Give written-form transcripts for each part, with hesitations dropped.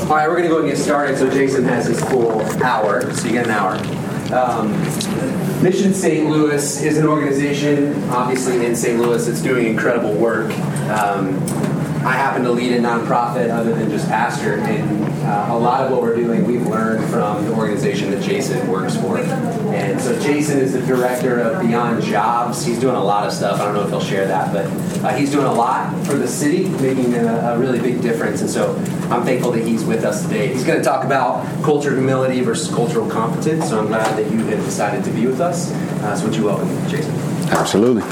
All right, we're going to go and get started. So Jason has his full hour, so you get an hour. Mission St. Louis is an organization, obviously in St. Louis, that's doing incredible work. I happen to lead a nonprofit other than just pastor, and a lot of what we're doing we've learned from the organization that Jason works for. And so Jason is the director of Beyond Jobs. He's doing a lot of stuff. I don't know if he'll share that, but he's doing a lot for the city, making a really big difference. And so I'm thankful that he's with us today. He's going to talk about cultural humility versus cultural competence. So I'm glad that you have decided to be with us. So would you welcome Jason? Absolutely.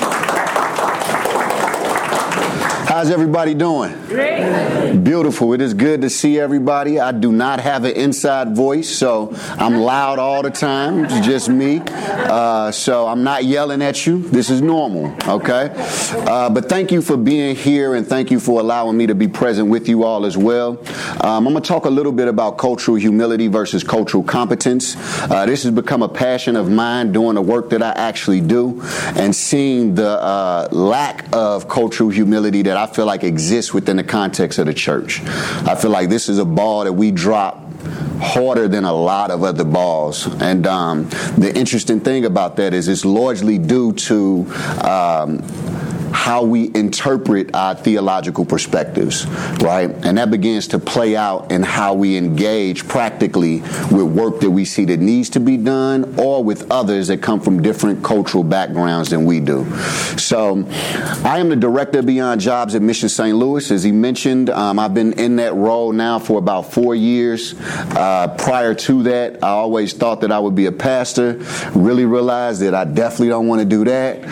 How's everybody doing? Great. Beautiful. It is good to see everybody. I do not have an inside voice, so I'm loud all the time. It's just me. So I'm not yelling at you. This is normal, okay? But thank you for being here, and thank you for allowing me to be present with you all as well. I'm going to talk a little bit about cultural humility versus cultural competence. This has become a passion of mine doing the work that I actually do and seeing the lack of cultural humility that I feel like exists within the context of the church. I feel like this is a ball that we drop harder than a lot of other balls. And the interesting thing about that is it's largely due to how we interpret our theological perspectives, right? And that begins to play out in how we engage practically with work that we see that needs to be done or with others that come from different cultural backgrounds than we do. So I am the director of Beyond Jobs at Mission St. Louis. As he mentioned, I've been in that role now for about 4 years. Prior to that, I always thought that I would be a pastor. Really realized that I definitely don't want to do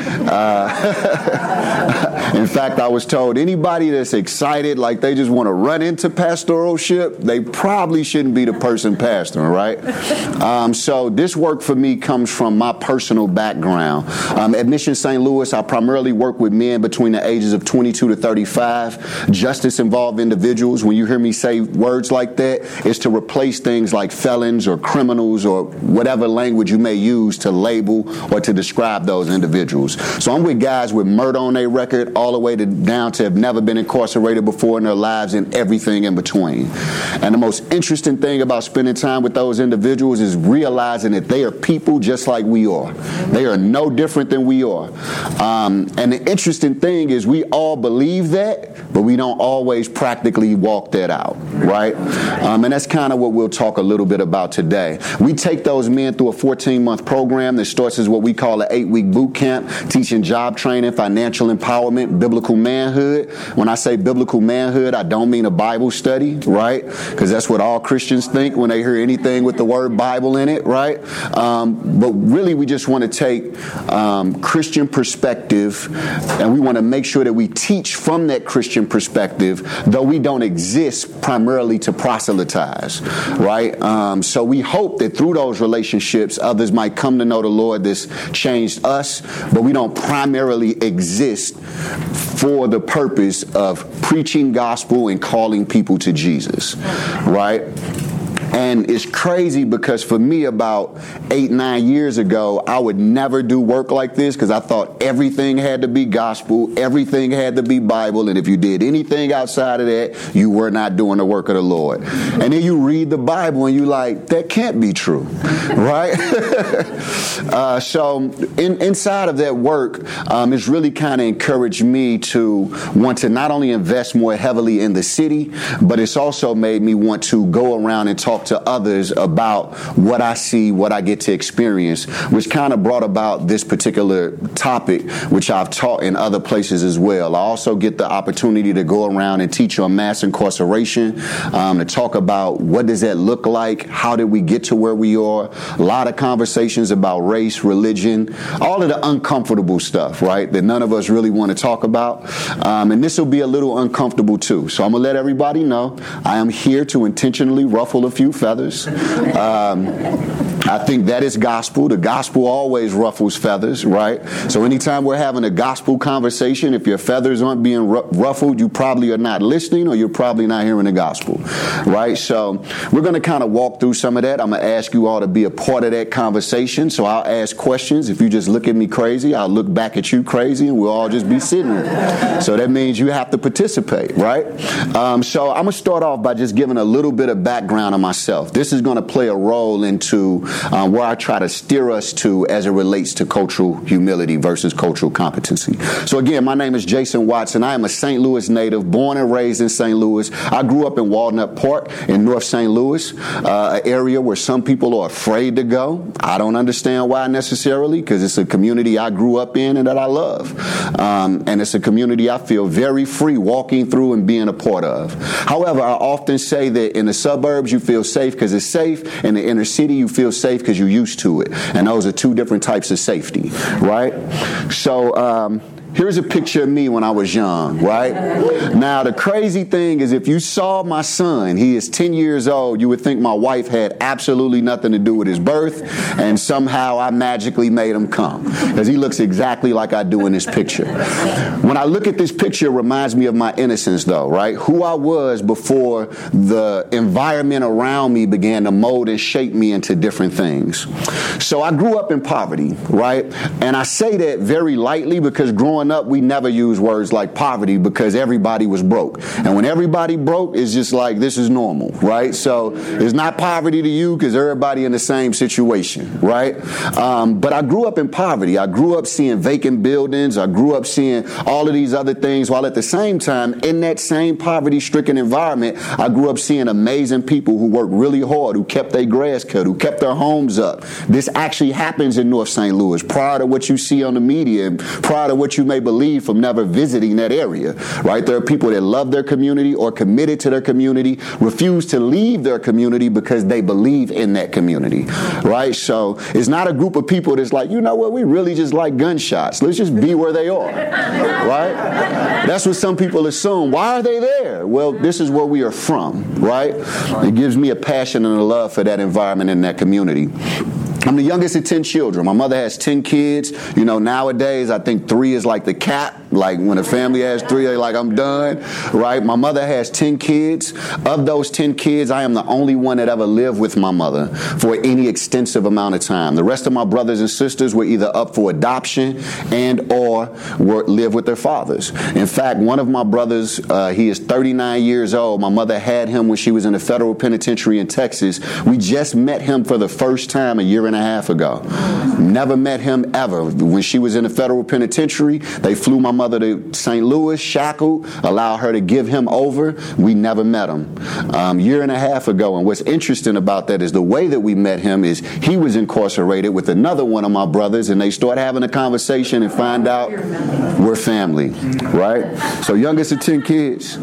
that. In fact, I was told anybody that's excited, like they just want to run into pastoralship, they probably shouldn't be the person pastoring, right? So this work for me comes from my personal background. At Mission St. Louis, I primarily work with men between the ages of 22 to 35, justice-involved individuals. When you hear me say words like that, it's to replace things like felons or criminals or whatever language you may use to label or to describe those individuals. So I'm with guys with murder on their record all the way down to have never been incarcerated before in their lives and everything in between. And the most interesting thing about spending time with those individuals is realizing that they are people just like we are. They are no different than we are. And the interesting thing is we all believe that, but we don't always practically walk that out, right? And that's kind of what we'll talk a little bit about today. We take those men through a 14-month program that starts as what we call an 8-week boot camp, teaching job training, financial empowerment, biblical manhood. When I say biblical manhood, I don't mean a Bible study, right? Because that's what all Christians think when they hear anything with the word Bible in it, right? But really, we just want to take Christian perspective, and we want to make sure that we teach from that Christian perspective, though we don't exist primarily to proselytize, right? So we hope that through those relationships, others might come to know the Lord that's changed us, but we don't primarily exist for the purpose of preaching gospel and calling people to Jesus, right? And it's crazy because for me about 8-9 years ago, I would never do work like this because I thought everything had to be gospel, everything had to be Bible, and if you did anything outside of that, you were not doing the work of the Lord. And then you read the Bible and you're like, that can't be true, right? So inside of that work, it's really kind of encouraged me to want to not only invest more heavily in the city, but it's also made me want to go around and talk to others about what I see, what I get to experience, which kind of brought about this particular topic, which I've taught in other places as well. I also get the opportunity to go around and teach on mass incarceration, to talk about what does that look like, how did we get to where we are, a lot of conversations about race, religion, all of the uncomfortable stuff, right, that none of us really want to talk about. And this will be a little uncomfortable too. So I'm going to let everybody know I am here to intentionally ruffle a few feathers. I think that is gospel. The gospel always ruffles feathers, right? So anytime we're having a gospel conversation, if your feathers aren't being ruffled, you probably are not listening, or you're probably not hearing the gospel, right? So we're going to kind of walk through some of that. I'm going to ask you all to be a part of that conversation. So I'll ask questions. If you just look at me crazy, I'll look back at you crazy, and we'll all just be sitting there. So that means you have to participate, right? So I'm going to start off by just giving a little bit of background on myself. This is going to play a role into where I try to steer us to as it relates to cultural humility versus cultural competency. So again, my name is Jason Watson. I am a St. Louis native, born and raised in St. Louis. I grew up in Walnut Park in North St. Louis, an area where some people are afraid to go. I don't understand why necessarily, because it's a community I grew up in and that I love. And it's a community I feel very free walking through and being a part of. However, I often say that in the suburbs, you feel safe because it's safe. In the inner city, you feel safe because you're used to it. And those are two different types of safety, right? So, here's a picture of me when I was young, right? Now, the crazy thing is if you saw my son, he is 10 years old, you would think my wife had absolutely nothing to do with his birth, and somehow I magically made him come, because he looks exactly like I do in this picture. When I look at this picture, it reminds me of my innocence, though, right? Who I was before the environment around me began to mold and shape me into different things. So I grew up in poverty, right? And I say that very lightly because growing up, we never use words like poverty because everybody was broke. And when everybody broke, it's just like, this is normal, right? So it's not poverty to you because everybody in the same situation, right? But I grew up in poverty. I grew up seeing vacant buildings. I grew up seeing all of these other things, while at the same time, in that same poverty-stricken environment, I grew up seeing amazing people who worked really hard, who kept their grass cut, who kept their homes up. This actually happens in North St. Louis, prior to what you see on the media and prior to what you may believe from never visiting that area, right? There are people that love their community or committed to their community, refuse to leave their community because they believe in that community, right? So it's not a group of people that's like, you know what, we really just like gunshots. Let's just be where they are, right? That's what some people assume. Why are they there? Well, this is where we are from, right? It gives me a passion and a love for that environment and that community. I'm the youngest of 10 children. My mother has 10 kids. You know, nowadays, I think 3 is like the cap. Like when a family has 3, they're like, I'm done, right? My mother has 10 kids. Of those 10 kids, I am the only one that ever lived with my mother for any extensive amount of time. The rest of my brothers and sisters were either up for adoption and or live with their fathers. In fact, one of my brothers, he is 39 years old. My mother had him when she was in a federal penitentiary in Texas. We just met him for the first time a year and a half ago. Never met him ever. When she was in a federal penitentiary, they flew my mother to St. Louis, shackled, allowed her to give him over. We never met him. Year and a half ago. And what's interesting about that is the way that we met him is he was incarcerated with another one of my brothers, and they start having a conversation and find out we're family, right? So youngest of 10 kids.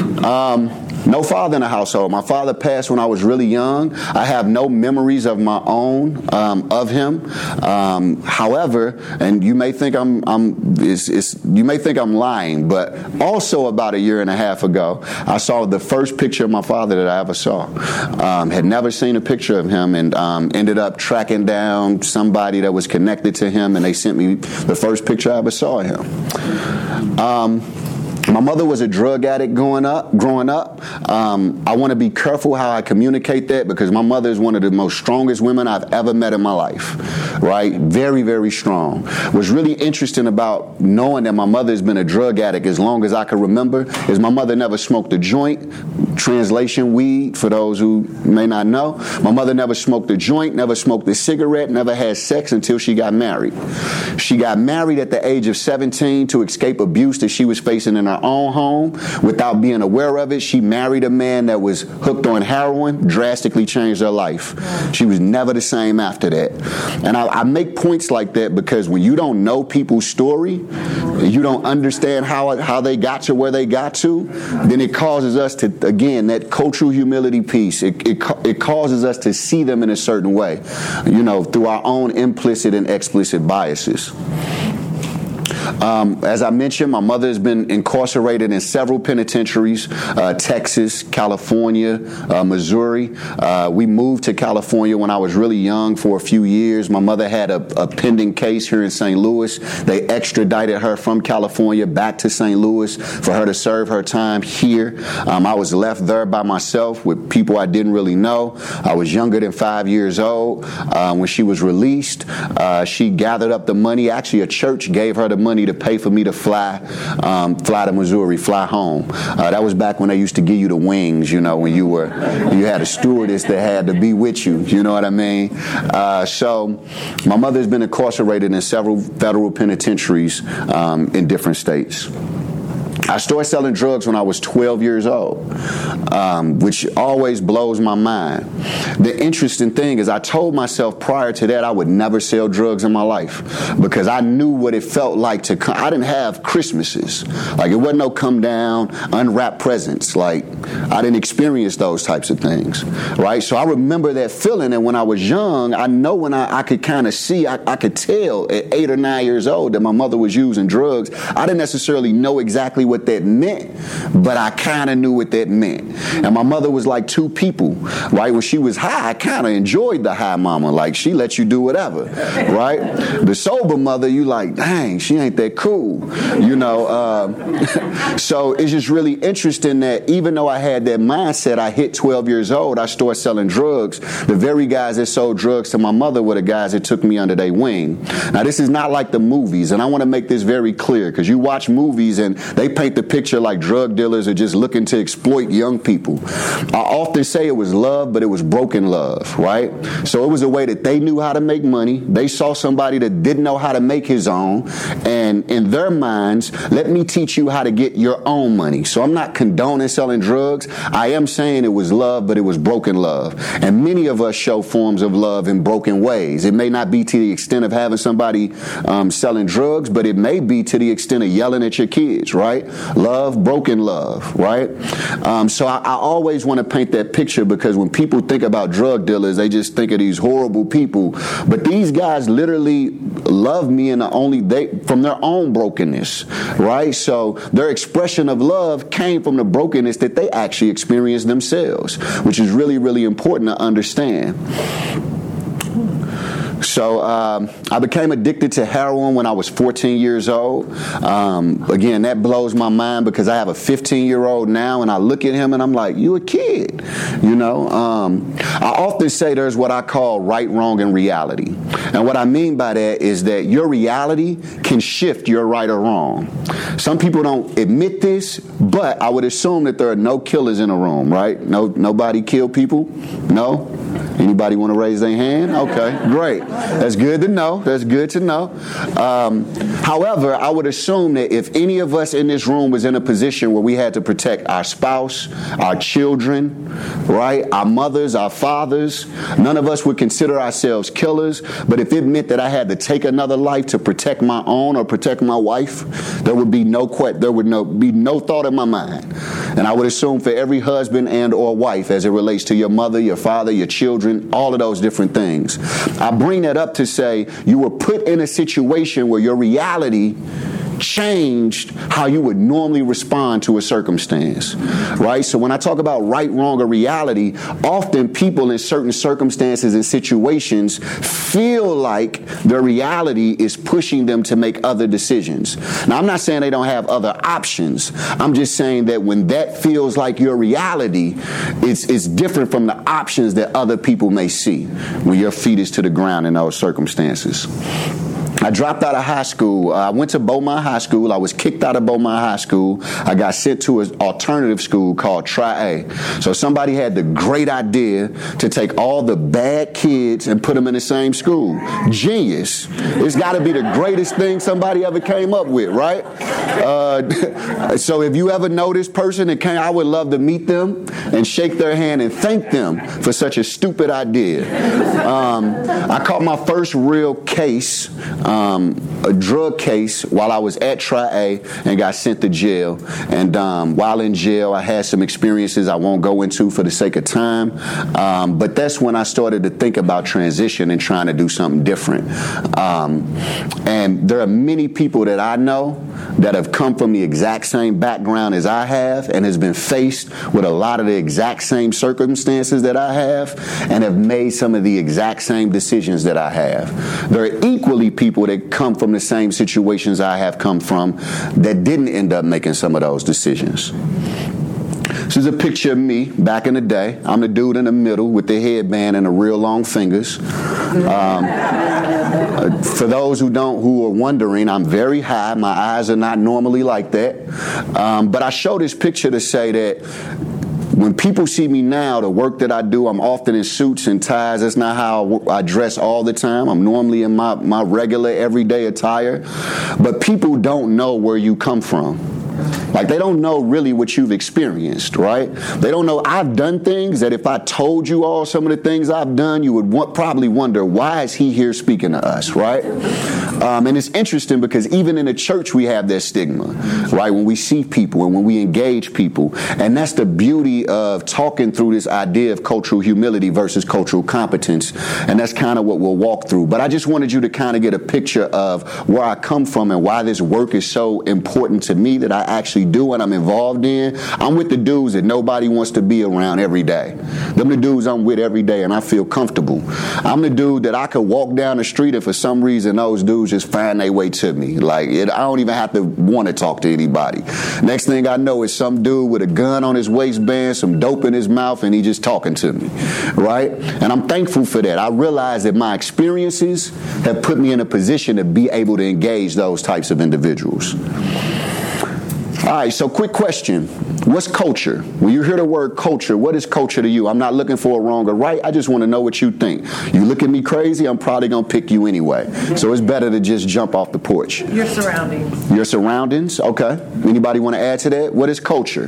No father in the household. My father passed when I was really young. I have no memories of my own of him. However, and you may think I'm lying, but also about a year and a half ago, I saw the first picture of my father that I ever saw. Had never seen a picture of him, and ended up tracking down somebody that was connected to him, and they sent me the first picture I ever saw of him. My mother was a drug addict growing up. I want to be careful how I communicate that because my mother is one of the most strongest women I've ever met in my life, right? Very, very strong. What's really interesting about knowing that my mother has been a drug addict as long as I can remember is my mother never smoked a joint. Translation, weed, for those who may not know. My mother never smoked a joint, never smoked a cigarette, never had sex until she got married. She got married at the age of 17 to escape abuse that she was facing in her own home without being aware of it. She married a man that was hooked on heroin, drastically changed her life. She was never the same after that. And I make points like that because when you don't know people's story, you don't understand how they got to where they got to, then it causes us to, again, that cultural humility piece, it causes us to see them in a certain way, through our own implicit and explicit biases. As I mentioned, my mother has been incarcerated in several penitentiaries, Texas, California, Missouri. We moved to California when I was really young for a few years. My mother had a pending case here in St. Louis. They extradited her from California back to St. Louis for her to serve her time here. I was left there by myself with people I didn't really know. I was younger than 5 years old. When she was released, she gathered up the money. Actually, a church gave her the money to pay for me to fly to Missouri, fly home. That was back when they used to give you the wings, when you had a stewardess that had to be with you, you know what I mean? So my mother's been incarcerated in several federal penitentiaries in different states. I started selling drugs when I was 12 years old, which always blows my mind. The interesting thing is I told myself prior to that I would never sell drugs in my life because I knew what it felt like to come. I didn't have Christmases. Like, it wasn't no come down, unwrap presents. Like, I didn't experience those types of things, right? So I remember that feeling, and when I was young, I know when I could kind of see, I could tell at 8 or 9 years old that my mother was using drugs. I didn't necessarily know exactly what that meant, but I kind of knew what that meant. And my mother was like two people, right? When she was high, I kind of enjoyed the high mama. Like, she let you do whatever, right? The sober mother, you like, dang, she ain't that cool, So it's just really interesting that even though I had that mindset, I hit 12 years old, I started selling drugs. The very guys that sold drugs to my mother were the guys that took me under their wing. Now, this is not like the movies, and I want to make this very clear, because you watch movies and they paint the picture like drug dealers are just looking to exploit young people. I often say it was love, but it was broken love, right? So it was a way that they knew how to make money. They saw somebody that didn't know how to make his own, and in their minds, let me teach you how to get your own money. So I'm not condoning selling drugs. I am saying it was love, but it was broken love. And many of us show forms of love in broken ways. It may not be to the extent of having somebody selling drugs, but it may be to the extent of yelling at your kids, right? Love, broken love, right? So I always want to paint that picture, because when people think about drug dealers, they just think of these horrible people. But these guys literally love me from their own brokenness, right? So their expression of love came from the brokenness that they actually experienced themselves, which is really, really important to understand. So I became addicted to heroin when I was 14 years old. Again, that blows my mind, because I have a 15-year-old now, and I look at him and I'm like, you a kid, I often say there's what I call right, wrong, and reality. And what I mean by that is that your reality can shift your right or wrong. Some people don't admit this, but I would assume that there are no killers in a room, right? Nobody killed people? No? Anybody want to raise their hand? Okay, great. That's good to know. That's good to know. However, I would assume that if any of us in this room was in a position where we had to protect our spouse, our children, right, our mothers, our fathers, none of us would consider ourselves killers. But if it meant that I had to take another life to protect my own or protect my wife, there would be no thought in my mind. And I would assume for every husband and or wife, as it relates to your mother, your father, your children, all of those different things. I bring that up to say you were put in a situation where your reality changed how you would normally respond to a circumstance, right? So when I talk about right, wrong, or reality, often people in certain circumstances and situations feel like their reality is pushing them to make other decisions. Now, I'm not saying they don't have other options. I'm just saying that when that feels like your reality, it's different from the options that other people may see when your feet is to the ground in those circumstances. I dropped out of high school. I went to Beaumont High School. I was kicked out of Beaumont High School. I got sent to an alternative school called Tri-A. So somebody had the great idea to take all the bad kids and put them in the same school. Genius. It's got to be the greatest thing somebody ever came up with, right? So if you ever know this person that came, I would love to meet them and shake their hand and thank them for such a stupid idea. I caught my first real case a drug case while I was at Tri-A and got sent to jail. And while in jail, I had some experiences I won't go into for the sake of time. But that's when I started to think about transition and trying to do something different. And there are many people that I know that have come from the exact same background as I have and has been faced with a lot of the exact same circumstances that I have and have made some of the exact same decisions that I have. There are equally people that come from the same situations I have come from that didn't end up making some of those decisions. This is a picture of me back in the day. I'm the dude in the middle with the headband and the real long fingers. For those who are wondering, I'm very high. My eyes are not normally like that. But I show this picture to say that when people see me now, the work that I do, I'm often in suits and ties. That's not how I dress all the time. I'm normally in my regular everyday attire. But people don't know where you come from. Like, they don't know really what you've experienced, right? They don't know I've done things that if I told you all some of the things I've done, you would probably wonder, why is he here speaking to us, right? And it's interesting because even in the church, we have that stigma, right? When we see people and when we engage people. And that's the beauty of talking through this idea of cultural humility versus cultural competence. And that's kind of what we'll walk through. But I just wanted you to kind of get a picture of where I come from and why this work is so important to me that I actually do and I'm involved in. I'm with the dudes that nobody wants to be around every day. Them the dudes I'm with every day and I feel comfortable. I'm the dude that I could walk down the street and for some reason those dudes just find their way to me. Like, I don't even have to want to talk to anybody. Next thing I know is some dude with a gun on his waistband, some dope in his mouth, and he just talking to me, right? And I'm thankful for that. I realize that my experiences have put me in a position to be able to engage those types of individuals. All right, so quick question. What's culture? When you hear the word culture, what is culture to you? I'm not looking for a wrong or right. I just want to know what you think. You look at me crazy, I'm probably going to pick you anyway. So it's better to just jump off the porch. Your surroundings. Your surroundings? Okay. Anybody want to add to that? What is culture?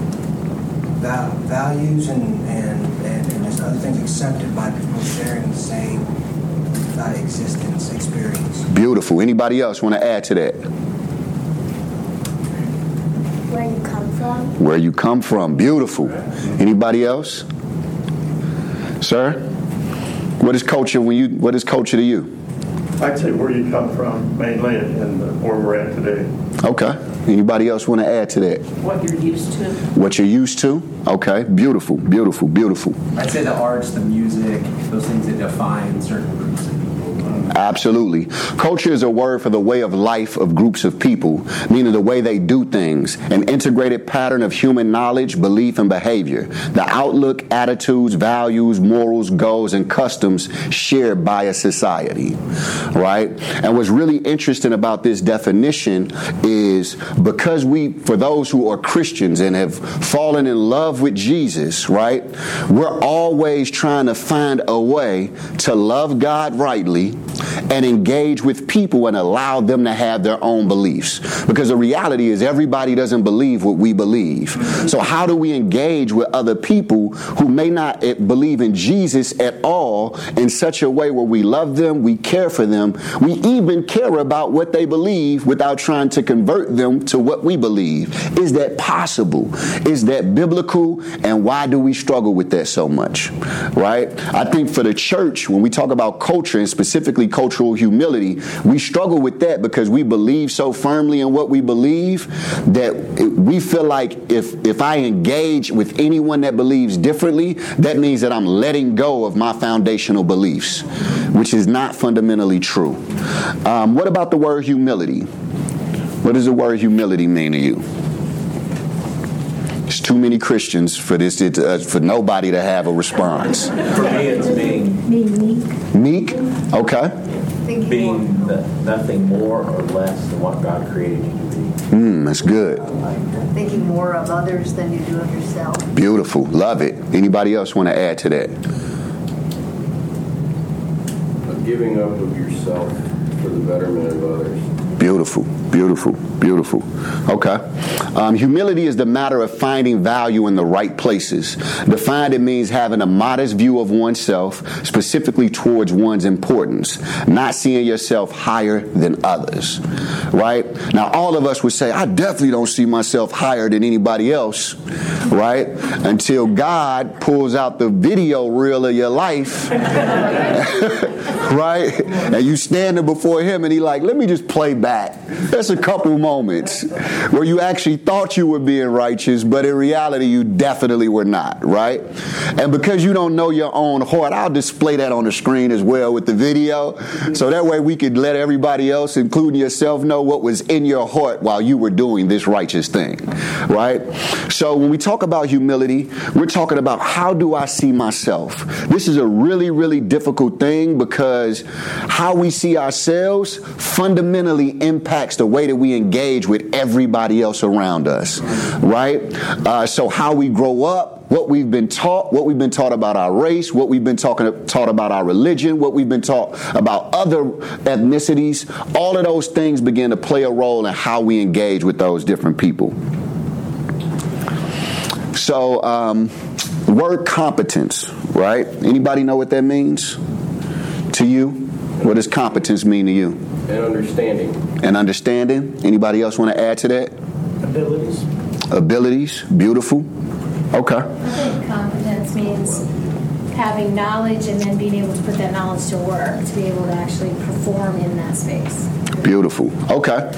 Values and just other things accepted by people sharing the same existence, experience. Beautiful. Anybody else want to add to that? Where you come from. Where you come from. Beautiful. Anybody else? Sir? What is culture what is culture to you? I'd say where you come from, mainly, and where we're at today. Okay. Anybody else want to add to that? What you're used to. What you're used to? Okay. Beautiful, beautiful, beautiful. I'd say the arts, the music, those things that define certain groups of people. Absolutely. Culture is a word for the way of life of groups of people, meaning the way they do things, an integrated pattern of human knowledge, belief, and behavior, the outlook, attitudes, values, morals, goals, and customs shared by a society, right? And what's really interesting about this definition is because for those who are Christians and have fallen in love with Jesus, right, we're always trying to find a way to love God rightly and engage with people and allow them to have their own beliefs. Because the reality is everybody doesn't believe what we believe. So how do we engage with other people who may not believe in Jesus at all in such a way where we love them, we care for them, we even care about what they believe without trying to convert them to what we believe? Is that possible? Is that biblical? And why do we struggle with that so much? Right? I think for the church, when we talk about culture and specifically cultural humility, we struggle with that because we believe so firmly in what we believe that we feel like if I engage with anyone that believes differently, that means that I'm letting go of my foundational beliefs, which is not fundamentally true. What about the word humility? What does the word humility mean to you? There's too many Christians for this for nobody to have a response. For me, it's being Being Meek? meek. Okay. being nothing more or less than what God created you to be. That's good. Thinking more of others than you do of yourself. Beautiful. Love it. Anybody else want to add to that? Giving up of yourself for the betterment of others. Beautiful, beautiful, beautiful. Okay. Humility is the matter of finding value in the right places. Defined, it means having a modest view of oneself, specifically towards one's importance, not seeing yourself higher than others. Right? Now, all of us would say, I definitely don't see myself higher than anybody else. Right? Until God pulls out the video reel of your life. Right? And you standing before him and he like, let me just play back. That's a couple moments where you actually thought you were being righteous, but in reality, you definitely were not, right? And because you don't know your own heart, I'll display that on the screen as well with the video. So that way we could let everybody else, including yourself, know what was in your heart while you were doing this righteous thing, right? So when we talk about humility, we're talking about how do I see myself? This is a really, really difficult thing because how we see ourselves fundamentally impacts the way that we engage with everybody else around us, right? So how we grow up, what we've been taught about our race, what we've been taught about our religion, what we've been taught about other ethnicities, all of those things begin to play a role in how we engage with those different people. So, word competence, right? Anybody know what that means to you? What does competence mean to you? And understanding. And understanding? Anybody else want to add to that? Abilities. Abilities. Beautiful. Okay. I think competence means having knowledge and then being able to put that knowledge to work, to be able to actually perform in that space. Beautiful. Okay.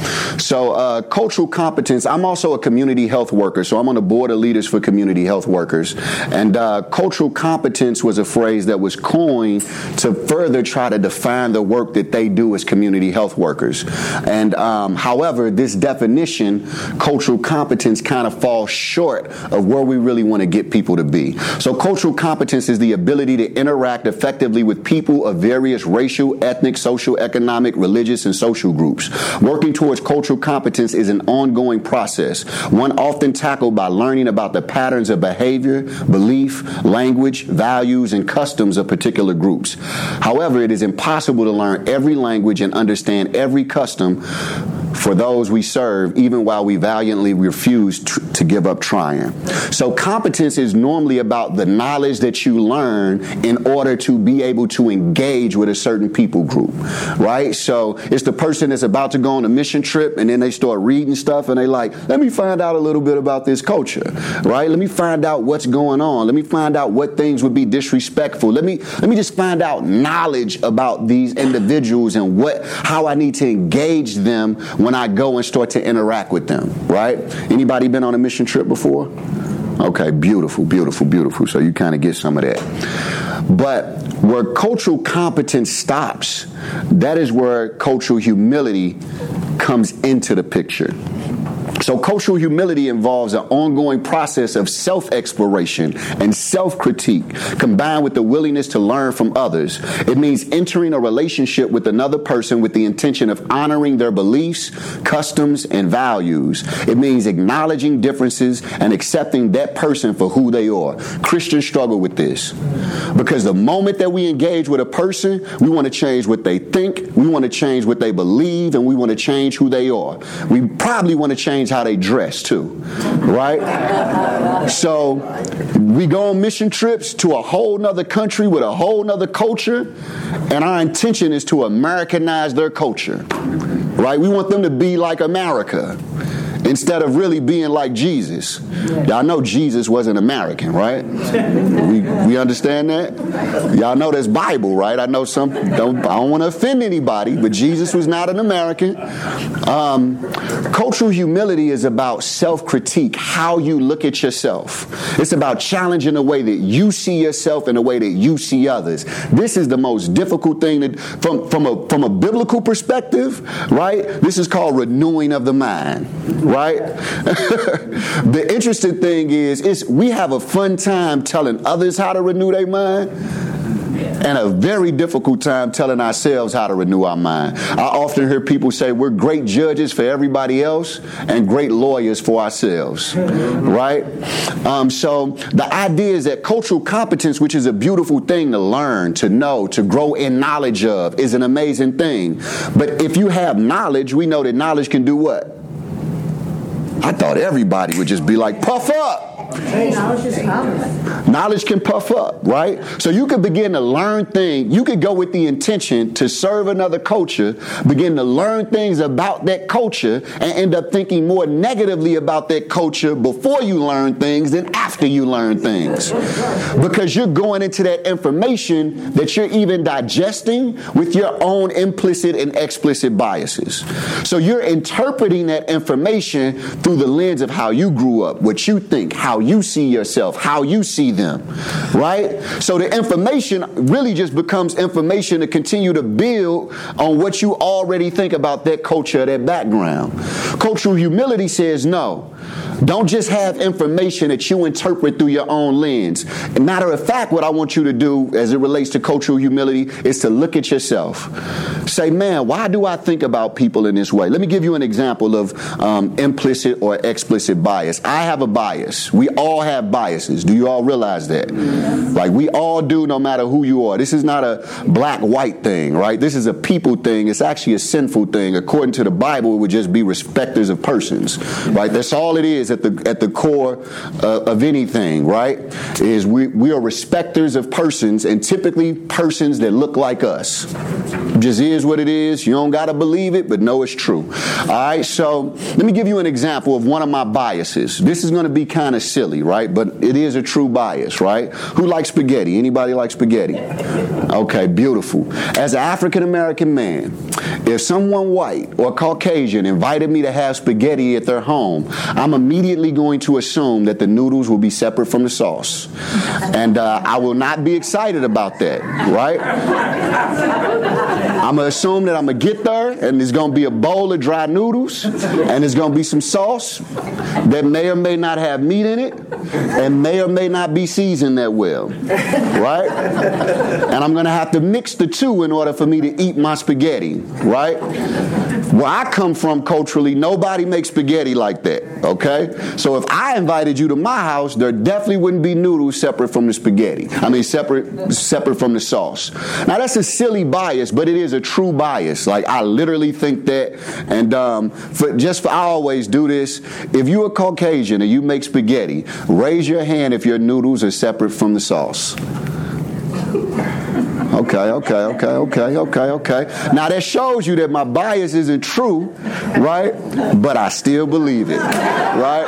So cultural competence. I'm also a community health worker, so I'm on the board of leaders for community health workers. And cultural competence was a phrase that was coined to further try to define the work that they do as community health workers. And however, this definition, cultural competence, kind of falls short of where we really want to get people to be. So cultural competence is the ability to interact effectively with people of various racial, ethnic, social, economic, religious, and social groups. Working towards cultural competence is an ongoing process, one often tackled by learning about the patterns of behavior, belief, language, values, and customs of particular groups. However, it is impossible to learn every language and understand every custom for those we serve, even while we valiantly refuse to give up trying. So competence is normally about the knowledge that you learn in order to be able to engage with a certain people group, right? So it's the person that's about to go on a mission trip and then they start reading stuff and they like, let me find out a little bit about this culture, right? Let me find out what's going on. Let me find out what things would be disrespectful. Let me just find out knowledge about these individuals and how I need to engage them when I go and start to interact with them, right? Anybody been on a mission trip before? Okay, beautiful, beautiful, beautiful. So you kind of get some of that. But where cultural competence stops, that is where cultural humility comes into the picture. So cultural humility involves an ongoing process of self-exploration and self-critique combined with the willingness to learn from others. It means entering a relationship with another person with the intention of honoring their beliefs, customs, and values. It means acknowledging differences and accepting that person for who they are. Christians struggle with this because the moment that we engage with a person, we want to change what they think, we want to change what they believe, and we want to change who they are. We probably want to change how they dress too, right? So we go on mission trips to a whole nother country with a whole nother culture, and our intention is to Americanize their culture, right? We want them to be like America instead of really being like Jesus. Y'all know Jesus wasn't American, right? We understand that? Y'all know that's Bible, right? I know I don't want to offend anybody, but Jesus was not an American. Cultural humility is about self-critique, how you look at yourself. It's about challenging the way that you see yourself and the way that you see others. This is the most difficult thing that, from a biblical perspective, right? This is called renewing of the mind. Right? The interesting thing is we have a fun time telling others how to renew their mind. and a very difficult time telling ourselves how to renew our mind. I often hear people say we're great judges for everybody else and great lawyers for ourselves, right? So the idea is that cultural competence, which is a beautiful thing to learn, to know, to grow in knowledge of, is an amazing thing. But if you have knowledge, we know that knowledge can do what? I thought everybody would just be like, puff up. Knowledge is common. Knowledge can puff up, right? So you could begin to learn things. You could go with the intention to serve another culture, begin to learn things about that culture, and end up thinking more negatively about that culture before you learn things than after you learn things. Because you're going into that information that you're even digesting with your own implicit and explicit biases. So you're interpreting that information through the lens of how you grew up, what you think, how you see yourself, how you see them, right? So the information really just becomes information to continue to build on what you already think about that culture, that background. Cultural humility says no. Don't just have information that you interpret through your own lens. As a matter of fact, what I want you to do as it relates to cultural humility is to look at yourself. Say, man, why do I think about people in this way? Let me give you an example of implicit or explicit bias. I have a bias. We all have biases. Do you all realize that? Like we all do, no matter who you are. This is not a black-white thing, right? This is a people thing. It's actually a sinful thing. According to the Bible, it would just be respecters of persons, right? That's all it is at the core of anything, right? Is we are respecters of persons, and typically persons that look like us. Just is what it is. You don't got to believe it, but know it's true. All right, so let me give you an example of one of my biases. This is going to be kind of silly, right? But it is a true bias, right? Who likes spaghetti? Anybody like spaghetti? Okay, beautiful. As an African-American man, if someone white or Caucasian invited me to have spaghetti at their home, I'm immediately going to assume that the noodles will be separate from the sauce. And I will not be excited about that, right? I'm going to assume that I'm going to get there and there's going to be a bowl of dry noodles and there's going to be some sauce that may or may not have meat in it and may or may not be seasoned that well, right? And I'm going to have to mix the two in order for me to eat my spaghetti, right? Where I come from culturally, nobody makes spaghetti like that, okay? So if I invited you to my house, there definitely wouldn't be noodles separate from the spaghetti. I mean, separate from the sauce. Now, that's a silly bias, but it is a true bias. Like, I literally think that, and I always do this. If you're a Caucasian and you make spaghetti, raise your hand if your noodles are separate from the sauce. Okay. Now that shows you that my bias isn't true, right? But I still believe it, right?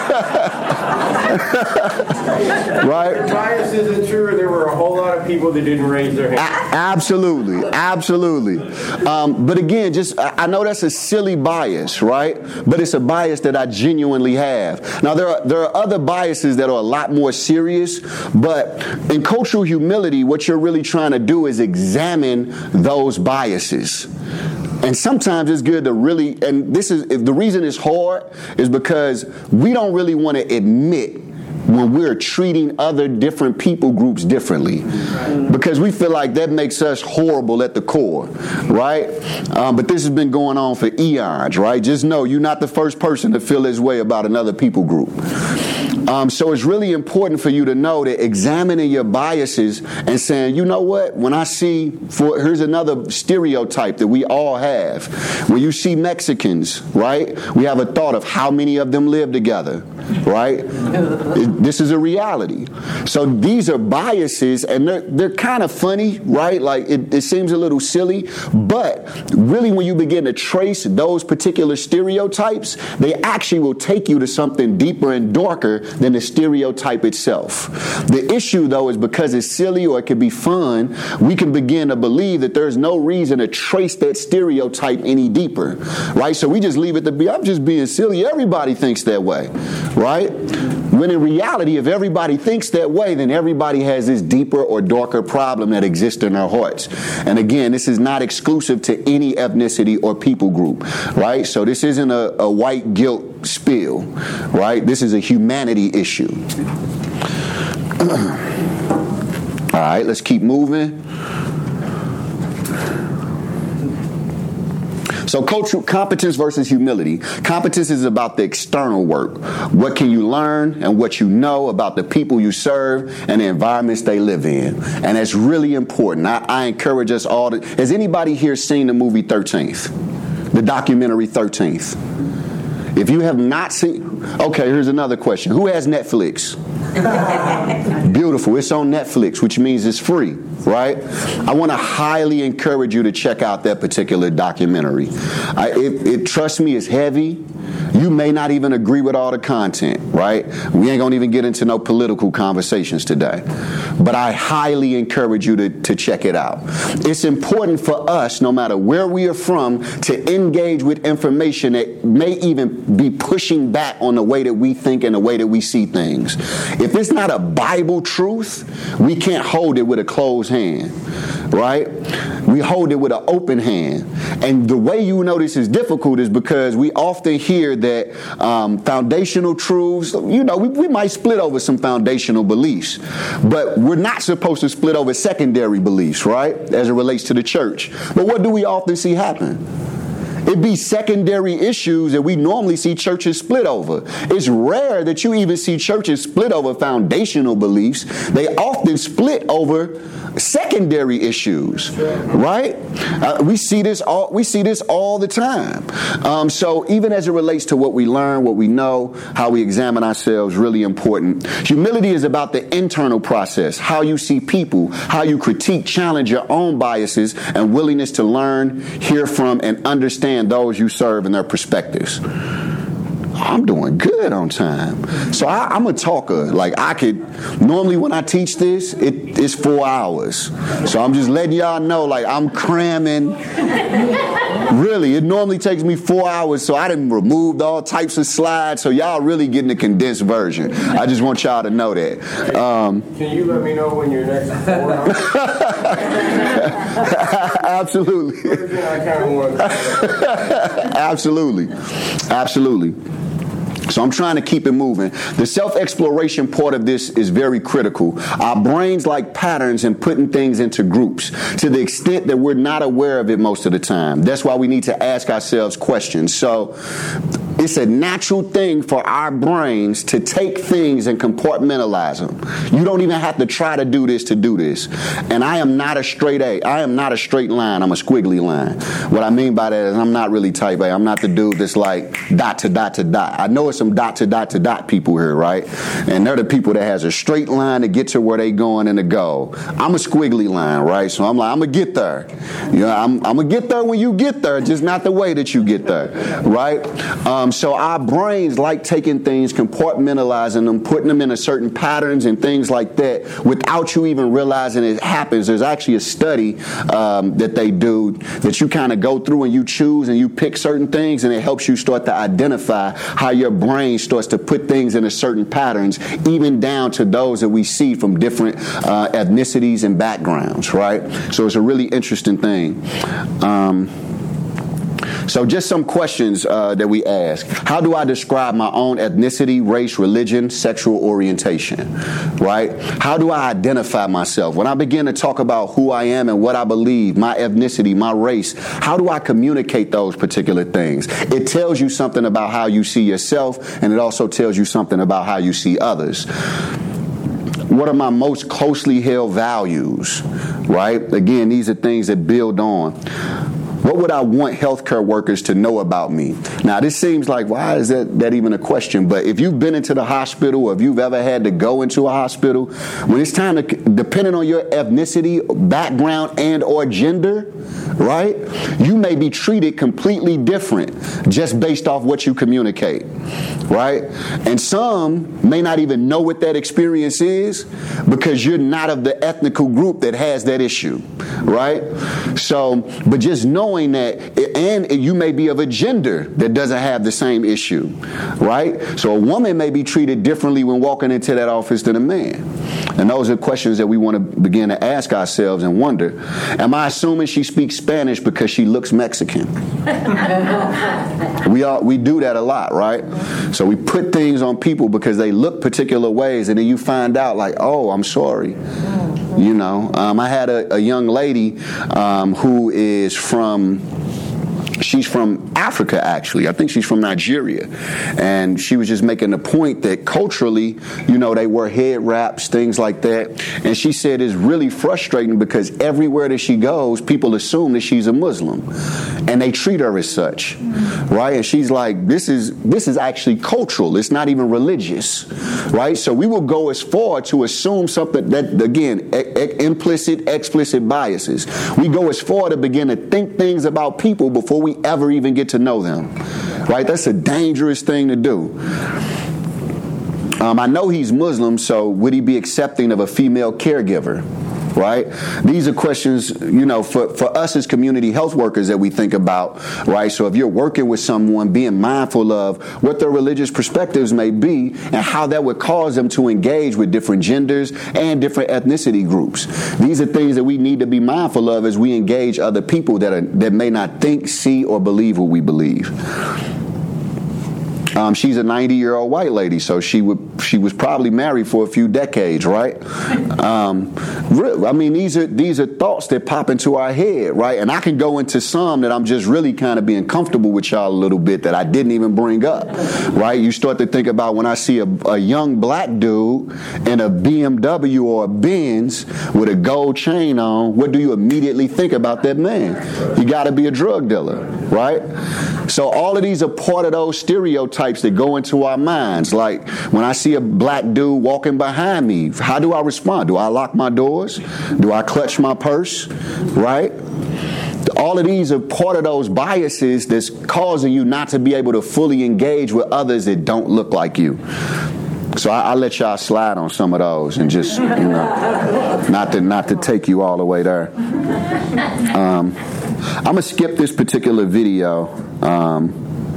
Right? Your bias isn't true, or there were a whole lot of people that didn't raise their hand. Absolutely. But again, I know that's a silly bias, right? But it's a bias that I genuinely have. Now, there are other biases that are a lot more serious, but in cultural humility, what you're really trying to do is examine those biases. And sometimes it's good to really, and the reason it's hard is because we don't really want to admit when we're treating other different people groups differently, because we feel like that makes us horrible at the core, right? But this has been going on for eons, right? Just know you're not the first person to feel this way about another people group. So it's really important for you to know that examining your biases and saying, you know what, when I see, here's another stereotype that we all have. When you see Mexicans, right, we have a thought of how many of them live together, right? This is a reality. So these are biases, and they're kind of funny, right? Like it seems a little silly, but really when you begin to trace those particular stereotypes, they actually will take you to something deeper and darker than the stereotype itself. The issue, though, is because it's silly or it can be fun, we can begin to believe that there's no reason to trace that stereotype any deeper, right? So we just leave it to be, I'm just being silly. Everybody thinks that way, right? When in reality, if everybody thinks that way, then everybody has this deeper or darker problem that exists in their hearts. And again, this is not exclusive to any ethnicity or people group, right? So this isn't a white guilt spill, right? This is a humanity issue. All right, let's keep moving. So cultural competence versus humility. Competence is about the external work. What can you learn and what you know about the people you serve and the environments they live in. And that's really important. I encourage us all to... Has anybody here seen the movie 13th? The documentary 13th? If you have not seen... Okay, here's another question. Who has Netflix? Beautiful. It's on Netflix, which means it's free, right? I want to highly encourage you to check out that particular documentary. Trust me, it's heavy. You may not even agree with all the content, right? We ain't going to even get into no political conversations today. But I highly encourage you to check it out. It's important for us, no matter where we are from, to engage with information that may even be pushing back on the way that we think and the way that we see things. If it's not a Bible truth, we can't hold it with a closed hand, right? We hold it with an open hand. And the way you know this is difficult is because we often hear that foundational truths, we might split over some foundational beliefs, but we're not supposed to split over secondary beliefs, right, as it relates to the church. But what do we often see happen? It'd be secondary issues that we normally see churches split over. It's rare that you even see churches split over foundational beliefs. They often split over secondary issues, right? We see this all the time. So even as it relates to what we learn, what we know, how we examine ourselves, really important. Humility is about the internal process, how you see people, how you critique, challenge your own biases, and willingness to learn, hear from, and understand those you serve and their perspectives. I'm doing good on time. So I'm a talker. Like normally when I teach this, it's 4 hours. So I'm just letting y'all know, like I'm cramming. Really, it normally takes me 4 hours, so I done removed all types of slides, so y'all really getting the condensed version. I just want y'all to know that. Can you let me know when your next 4 hours? Absolutely. Absolutely. So I'm trying to keep it moving. The self-exploration part of this is very critical. Our brains like patterns and putting things into groups to the extent that we're not aware of it most of the time. That's why we need to ask ourselves questions. So it's a natural thing for our brains to take things and compartmentalize them. You don't even have to try to do this to do this. And I am not a straight A. I am not a straight line. I'm a squiggly line. What I mean by that is I'm not really type A. I'm not the dude that's like dot to dot to dot. I know it's some dot to dot to dot people here, right? And they're the people that has a straight line to get to where they going and to go. I'm a squiggly line, right? So I'm like, I'm going to get there. I'm going to get there when you get there, just not the way that you get there, right? So our brains like taking things, compartmentalizing them, putting them into certain patterns and things like that without you even realizing it happens. There's actually a study that they do that you kind of go through and you choose and you pick certain things, and it helps you start to identify how your brain starts to put things into certain patterns, even down to those that we see from different ethnicities and backgrounds, right? So it's a really interesting thing. So just some questions that we ask. How do I describe my own ethnicity, race, religion, sexual orientation, right? How do I identify myself? When I begin to talk about who I am and what I believe, my ethnicity, my race, how do I communicate those particular things? It tells you something about how you see yourself, and it also tells you something about how you see others. What are my most closely held values, right? Again, these are things that build on. What would I want healthcare workers to know about me? Now, this seems like, why is that even a question? But if you've been into the hospital, or if you've ever had to go into a hospital, when it's time to, depending on your ethnicity, background, and or gender, right, you may be treated completely different just based off what you communicate, right? And some may not even know what that experience is because you're not of the ethnical group that has that issue, right? So, but just knowing that, and you may be of a gender that doesn't have the same issue, right? So a woman may be treated differently when walking into that office than a man. And those are questions that we want to begin to ask ourselves and wonder, am I assuming she speaks Spanish because she looks Mexican? We do that a lot, right? So we put things on people because they look particular ways, and then you find out like, oh, I'm sorry. You know, I had a young lady who is from She's from Africa, actually. I think she's from Nigeria. And she was just making the point that culturally, they wear head wraps, things like that. And she said it's really frustrating because everywhere that she goes, people assume that she's a Muslim. And they treat her as such, right? And she's like, this is actually cultural. It's not even religious, right? So we will go as far to assume something that, again, implicit, explicit biases. We go as far to begin to think things about people before we ever even get to know them, right? That's a dangerous thing to do. I know he's Muslim, so would he be accepting of a female caregiver? Right? These are questions, for us as community health workers that we think about, right? So if you're working with someone, being mindful of what their religious perspectives may be and how that would cause them to engage with different genders and different ethnicity groups. These are things that we need to be mindful of as we engage other people that may not think, see, or believe what we believe. She's a 90-year-old white lady, so she was probably married for a few decades, right? These are thoughts that pop into our head, right? And I can go into some that I'm just really kind of being comfortable with y'all a little bit that I didn't even bring up, right? You start to think about when I see a young black dude in a BMW or a Benz with a gold chain on, what do you immediately think about that man? He got to be a drug dealer, right? So all of these are part of those stereotypes that go into our minds. Like when I see a black dude walking behind me, how do I respond? Do I lock my doors? Do I clutch my purse? Right? All of these are part of those biases that's causing you not to be able to fully engage with others that don't look like you. So I let y'all slide on some of those and just, not to take you all the way there. I'm going to skip this particular video. I'm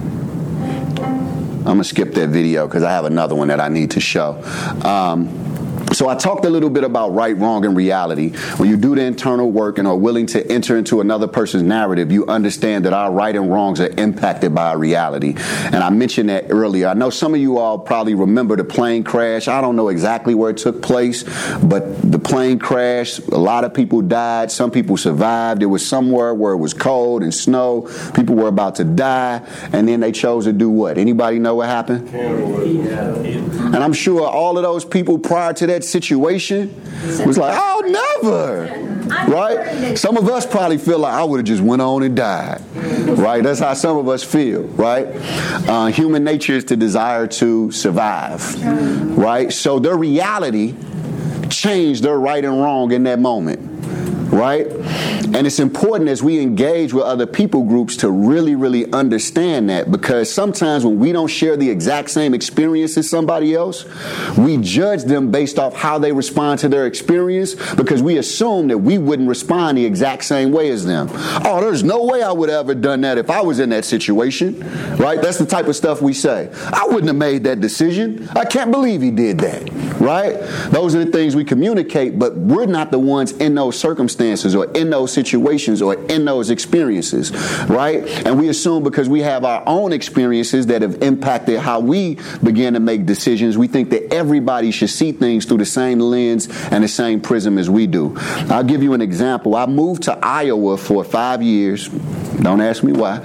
going to skip that video because I have another one that I need to show. So I talked a little bit about right, wrong, and reality. When you do the internal work and are willing to enter into another person's narrative, you understand that our right and wrongs are impacted by our reality. And I mentioned that earlier. I know some of you all probably remember the plane crash. I don't know exactly where it took place, but the plane crashed. A lot of people died. Some people survived. It was somewhere where it was cold and snow. People were about to die. And then they chose to do what? Anybody know what happened? And I'm sure all of those people prior to that situation was like, oh, never, right? Some of us probably feel like I would have just went on and died, right? That's how some of us feel, right? Human nature is to desire to survive, right? So their reality changed their right and wrong in that moment, right? And it's important as we engage with other people groups to really, really understand that, because sometimes when we don't share the exact same experience as somebody else, we judge them based off how they respond to their experience because we assume that we wouldn't respond the exact same way as them. Oh, there's no way I would have ever done that if I was in that situation, right? That's the type of stuff we say. I wouldn't have made that decision. I can't believe he did that, right? Those are the things we communicate, but we're not the ones in those circumstances or in those situations or in those experiences, right? And we assume because we have our own experiences that have impacted how we begin to make decisions, we think that everybody should see things through the same lens and the same prism as we do. I'll give you an example. I moved to Iowa for 5 years. Don't ask me why.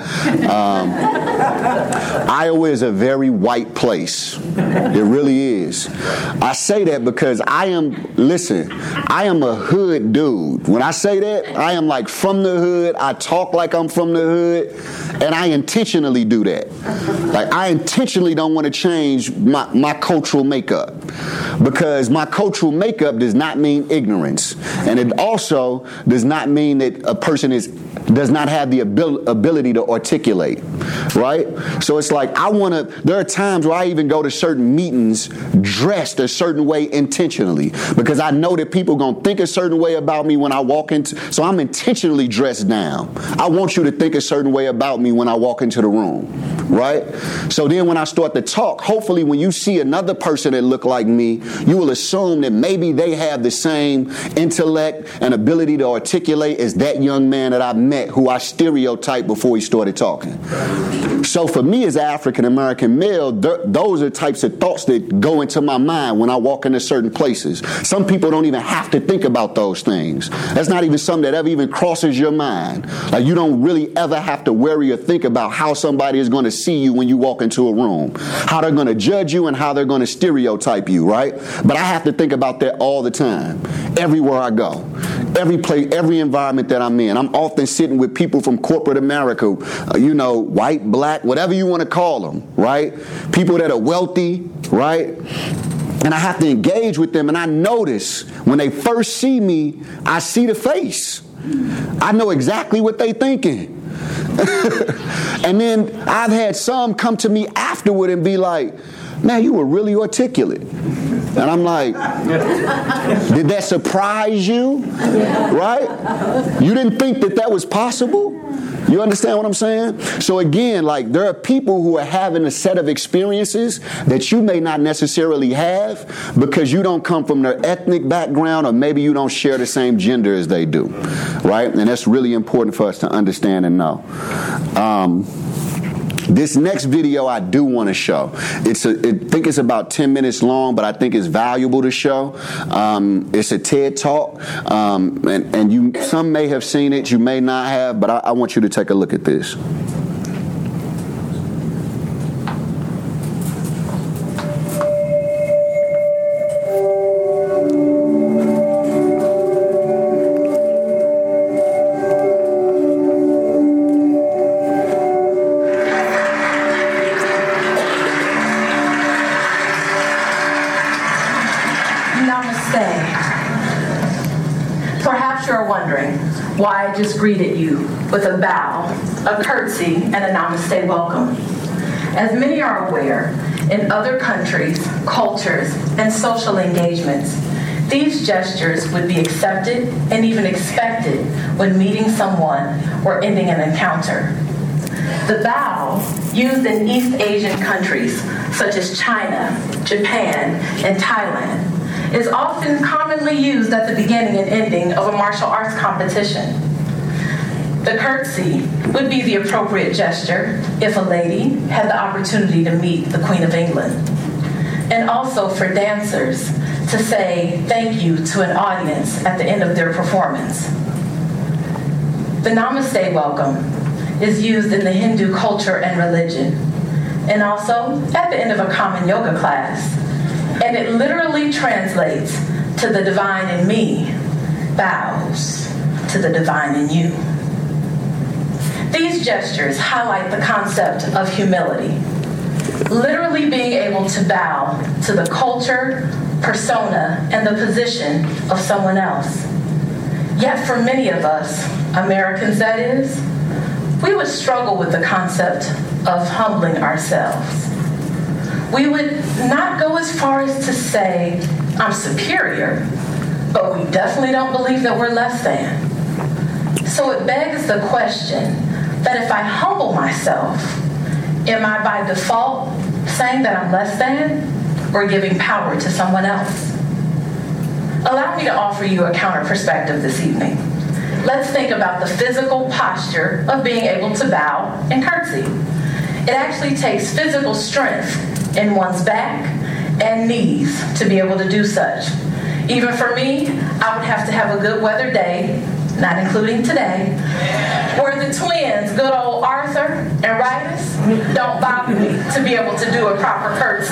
Iowa is a very white place. It really is. I say that because I am a hood dude. When I say that, I am like from the hood. I talk like I'm from the hood, and I intentionally do that. Like I intentionally don't want to change my cultural makeup, because my cultural makeup does not mean ignorance, and it also does not mean that a person does not have the ability to articulate, right? So it's like there are times where I even go to certain meetings dressed a certain way intentionally, because I know that people are going to think a certain way about me when I walk into, so I'm intentionally dressed down. I want you to think a certain way about me when I walk into the room, right? So then when I start to talk, hopefully when you see another person that look like me, you will assume that maybe they have the same intellect and ability to articulate as that young man that I met who I stereotyped stereotype before he started talking. So for me as an African-American male, those are types of thoughts that go into my mind when I walk into certain places. Some people don't even have to think about those things. That's not even something that ever even crosses your mind. Like, you don't really ever have to worry or think about how somebody is going to see you when you walk into a room, how they're going to judge you and how they're going to stereotype you, right? But I have to think about that all the time, everywhere I go, every place, every environment that I'm in. I'm often sitting with people from corporate America, white, black, whatever you want to call them, right? People that are wealthy, right? And I have to engage with them, and I notice when they first see me, I see the face. I know exactly what they're thinking. And then I've had some come to me afterward and be like, man, you were really articulate. And I'm like, did that surprise you? Right? You didn't think that was possible? You understand what I'm saying? So again, like, there are people who are having a set of experiences that you may not necessarily have because you don't come from their ethnic background, or maybe you don't share the same gender as they do, right? And that's really important for us to understand and know. This next video I do want to show. I think it's about 10 minutes long, but I think it's valuable to show. It's a TED Talk, and some may have seen it, you may not have, but I want you to take a look at this. Why I just greeted you with a bow, a curtsy, and a namaste welcome. As many are aware, in other countries, cultures, and social engagements, these gestures would be accepted and even expected when meeting someone or ending an encounter. The bow, used in East Asian countries such as China, Japan, and Thailand, is often commonly used at the beginning and ending of a martial arts competition. The curtsy would be the appropriate gesture if a lady had the opportunity to meet the Queen of England. And also for dancers to say thank you to an audience at the end of their performance. The namaste welcome is used in the Hindu culture and religion, and also at the end of a common yoga class. And it literally translates to the divine in me bows to the divine in you. These gestures highlight the concept of humility, literally being able to bow to the culture, persona, and the position of someone else. Yet for many of us, Americans that is, we would struggle with the concept of humbling ourselves. We would not go as far as to say, I'm superior, but we definitely don't believe that we're less than. So it begs the question that if I humble myself, am I by default saying that I'm less than or giving power to someone else? Allow me to offer you a counter perspective this evening. Let's think about the physical posture of being able to bow and curtsy. It actually takes physical strength in one's back and knees to be able to do such. Even for me, I would have to have a good weather day, not including today, where the twins, good old Arthur and Rytus, don't bother me to be able to do a proper curtsy.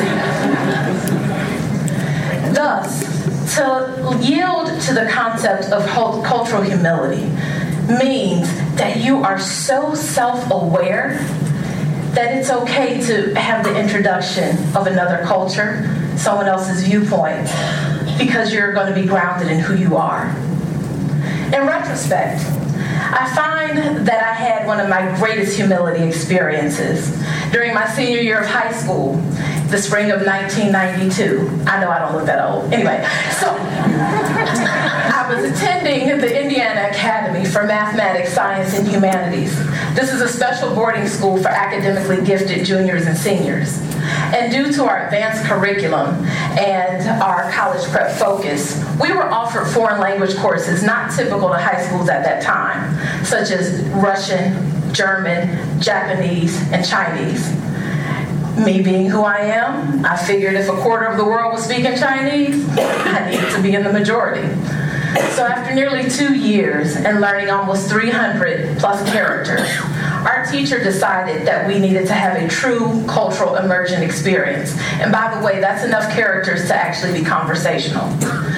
Thus, to yield to the concept of cultural humility means that you are so self-aware that it's okay to have the introduction of another culture, someone else's viewpoint, because you're going to be grounded in who you are. In retrospect, I find that I had one of my greatest humility experiences during my senior year of high school, the spring of 1992. I know I don't look that old. Anyway, so I was attending the Indiana Academy for Mathematics, Science, and Humanities. This is a special boarding school for academically gifted juniors and seniors. And due to our advanced curriculum and our college prep focus, we were offered foreign language courses not typical to high schools at that time, such as Russian, German, Japanese, and Chinese. Me being who I am, I figured if a quarter of the world was speaking Chinese, I needed to be in the majority. So after nearly 2 years and learning almost 300 plus characters, our teacher decided that we needed to have a true cultural immersion experience. And by the way, that's enough characters to actually be conversational.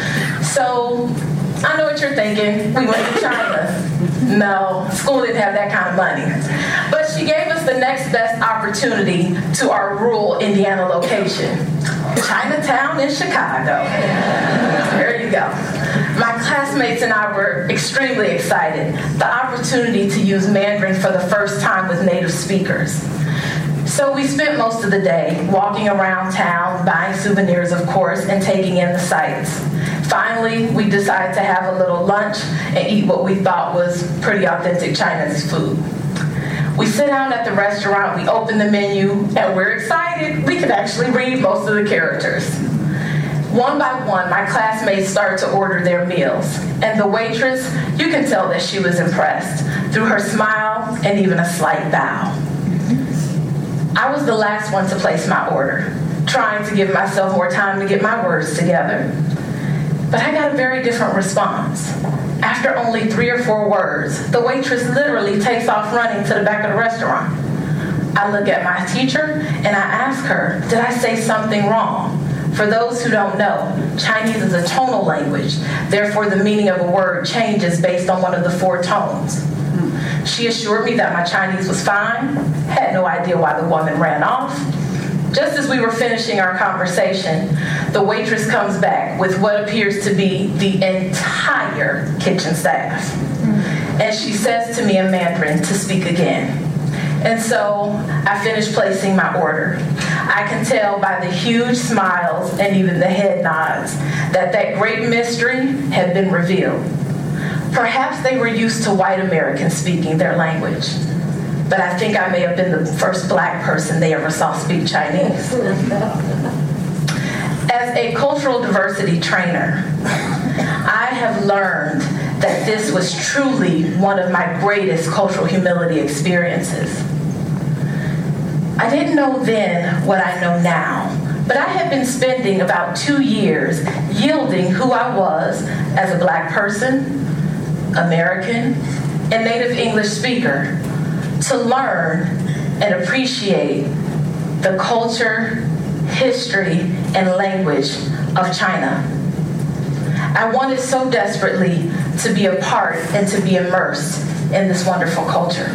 So I know what you're thinking. We went to China. No, school didn't have that kind of money. But she gave us the next best opportunity to our rural Indiana location, Chinatown in Chicago. There you go. My classmates and I were extremely excited. The opportunity to use Mandarin for the first time with native speakers. So we spent most of the day walking around town, buying souvenirs, of course, and taking in the sights. Finally, we decided to have a little lunch and eat what we thought was pretty authentic Chinese food. We sit down at the restaurant, we open the menu, and we're excited. We can actually read most of the characters. One by one, my classmates started to order their meals, and the waitress, you can tell that she was impressed through her smile and even a slight bow. I was the last one to place my order, trying to give myself more time to get my words together. But I got a very different response. After only 3 or 4 words, the waitress literally takes off running to the back of the restaurant. I look at my teacher and I ask her, did I say something wrong? For those who don't know, Chinese is a tonal language. Therefore, the meaning of a word changes based on one of the 4 tones. She assured me that my Chinese was fine, had no idea why the woman ran off. Just as we were finishing our conversation, the waitress comes back with what appears to be the entire kitchen staff. And she says to me in Mandarin to speak again. And so I finished placing my order. I can tell by the huge smiles and even the head nods that that great mystery had been revealed. Perhaps they were used to white Americans speaking their language, but I think I may have been the first black person they ever saw speak Chinese. As a cultural diversity trainer, I have learned that this was truly one of my greatest cultural humility experiences. I didn't know then what I know now, but I had been spending about 2 years yielding who I was as a black person, American, and native English speaker to learn and appreciate the culture, history, and language of China. I wanted so desperately to be a part and to be immersed in this wonderful culture.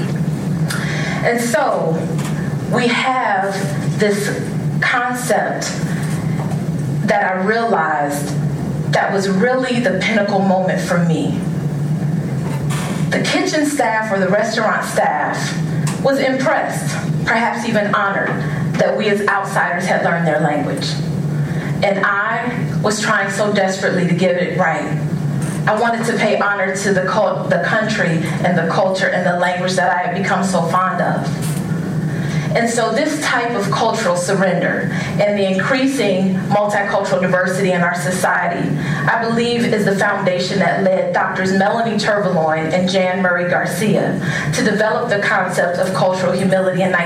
And so we have this concept that I realized that was really the pinnacle moment for me. The kitchen staff or the restaurant staff was impressed, perhaps even honored, that we as outsiders had learned their language. And I was trying so desperately to get it right. I wanted to pay honor to the country and the culture and the language that I had become so fond of. And so this type of cultural surrender and the increasing multicultural diversity in our society, I believe, is the foundation that led Drs. Melanie Turveloin and Jan Murray Garcia to develop the concept of cultural humility in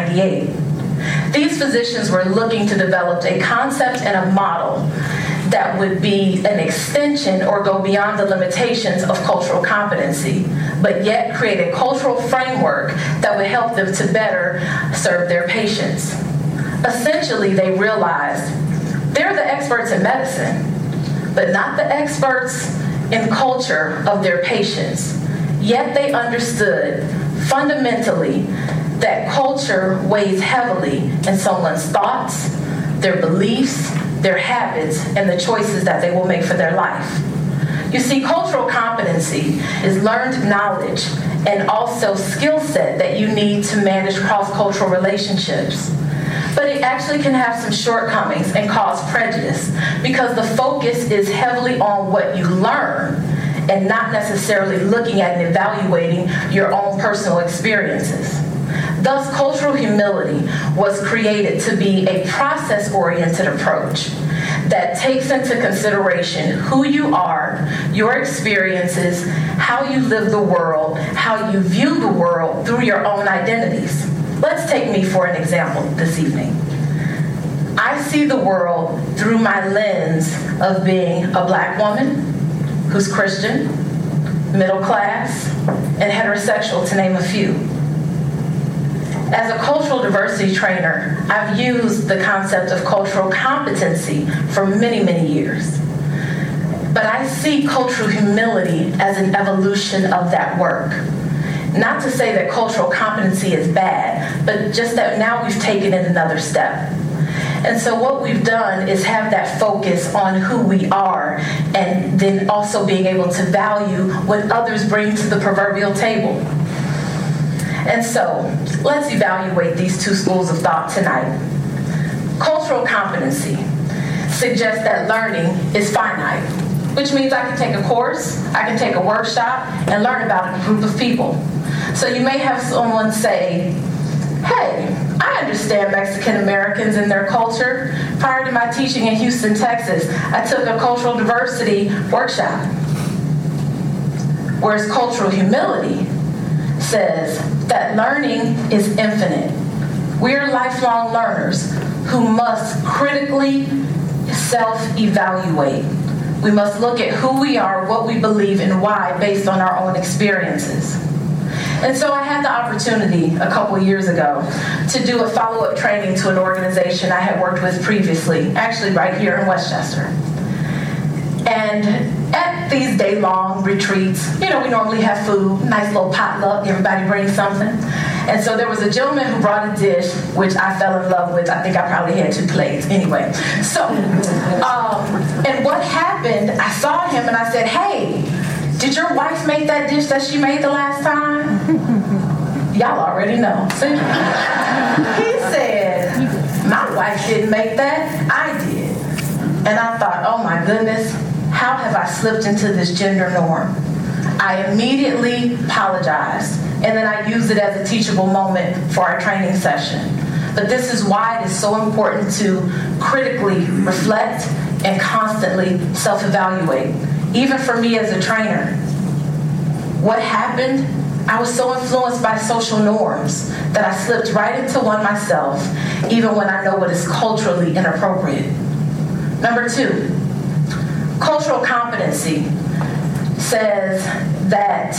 1998. These physicians were looking to develop a concept and a model that would be an extension or go beyond the limitations of cultural competency, but yet create a cultural framework that would help them to better serve their patients. Essentially, they realized they're the experts in medicine, but not the experts in culture of their patients. Yet they understood fundamentally that culture weighs heavily in someone's thoughts, their beliefs, their habits, and the choices that they will make for their life. You see, cultural competency is learned knowledge and also skill set that you need to manage cross-cultural relationships. But it actually can have some shortcomings and cause prejudice because the focus is heavily on what you learn and not necessarily looking at and evaluating your own personal experiences. Thus, cultural humility was created to be a process-oriented approach that takes into consideration who you are, your experiences, how you live the world, how you view the world through your own identities. Let's take me for an example this evening. I see the world through my lens of being a black woman who's Christian, middle class, and heterosexual, to name a few. As a cultural diversity trainer, I've used the concept of cultural competency for many, many years. But I see cultural humility as an evolution of that work. Not to say that cultural competency is bad, but just that now we've taken it another step. And so what we've done is have that focus on who we are, and then also being able to value what others bring to the proverbial table. And so let's evaluate these two schools of thought tonight. Cultural competency suggests that learning is finite, which means I can take a course, I can take a workshop, and learn about a group of people. So you may have someone say, hey, I understand Mexican Americans and their culture. Prior to my teaching in Houston, Texas, I took a cultural diversity workshop. Whereas cultural humility says that learning is infinite. We're lifelong learners who must critically self-evaluate. We must look at who we are, what we believe, and why based on our own experiences. And so I had the opportunity a couple years ago to do a follow-up training to an organization I had worked with previously, actually right here in Westchester. And at these day-long retreats, we normally have food, nice little potluck, everybody brings something. And so there was a gentleman who brought a dish, which I fell in love with. I think I probably had 2 plates anyway. So, and what happened, I saw him and I said, hey, did your wife make that dish that she made the last time? Y'all already know. See? He said, my wife didn't make that, I did. And I thought, oh my goodness, how have I slipped into this gender norm? I immediately apologized, and then I used it as a teachable moment for our training session. But this is why it is so important to critically reflect and constantly self-evaluate. Even for me as a trainer, what happened? I was so influenced by social norms that I slipped right into one myself, even when I know what is culturally inappropriate. Number 2, cultural competency says that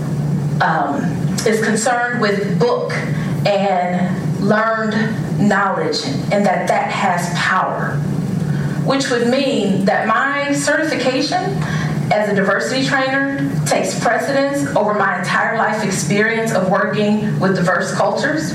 is concerned with book and learned knowledge, and that has power, which would mean that my certification as a diversity trainer takes precedence over my entire life experience of working with diverse cultures.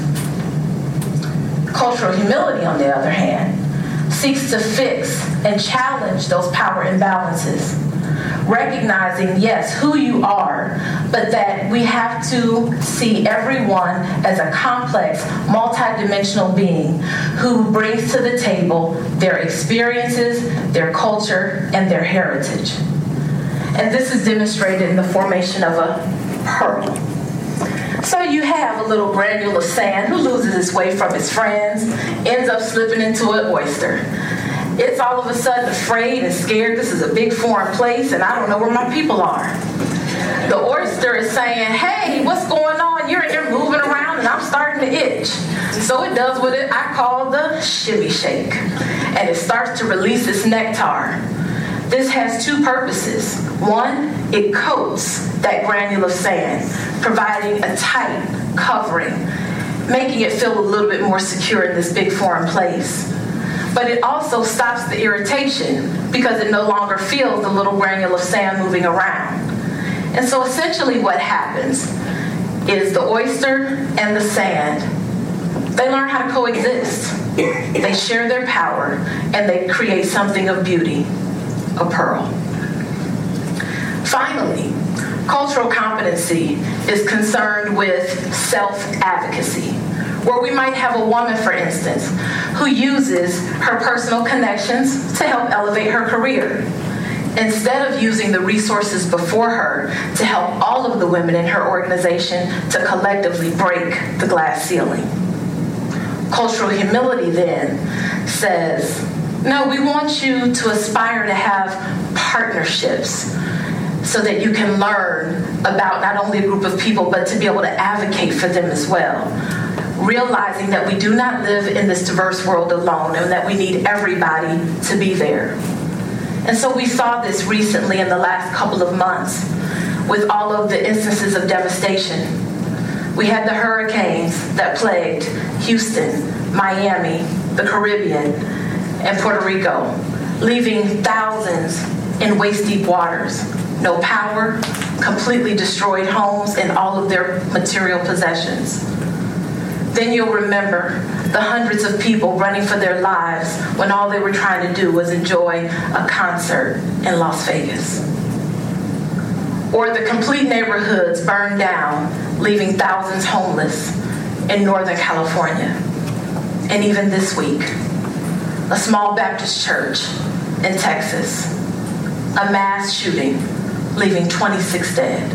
Cultural humility, on the other hand, seeks to fix and challenge those power imbalances, recognizing, yes, who you are, but that we have to see everyone as a complex, multidimensional being who brings to the table their experiences, their culture, and their heritage. And this is demonstrated in the formation of a pearl. So you have a little granule of sand who loses its way from his friends, ends up slipping into an oyster. It's all of a sudden afraid and scared. This is a big foreign place, and I don't know where my people are. The oyster is saying, hey, what's going on? You're in here moving around, and I'm starting to itch. So it does what I call the shimmy shake, and it starts to release its nectar. This has 2 purposes. One, it coats that granule of sand, providing a tight covering, making it feel a little bit more secure in this big foreign place. But it also stops the irritation because it no longer feels the little granule of sand moving around. And so essentially what happens is the oyster and the sand, they learn how to coexist. They share their power, and they create something of beauty, a pearl. Finally, cultural competency is concerned with self-advocacy, where we might have a woman, for instance, who uses her personal connections to help elevate her career, instead of using the resources before her to help all of the women in her organization to collectively break the glass ceiling. Cultural humility then says, No, we want you to aspire to have partnerships so that you can learn about not only a group of people, but to be able to advocate for them as well. Realizing that we do not live in this diverse world alone and that we need everybody to be there. And so we saw this recently in the last couple of months with all of the instances of devastation. We had the hurricanes that plagued Houston, Miami, the Caribbean, and Puerto Rico, leaving thousands in waist-deep waters. No power, completely destroyed homes and all of their material possessions. Then you'll remember the hundreds of people running for their lives when all they were trying to do was enjoy a concert in Las Vegas. Or the complete neighborhoods burned down, leaving thousands homeless in Northern California. And even this week, a small Baptist church in Texas, a mass shooting, leaving 26 dead.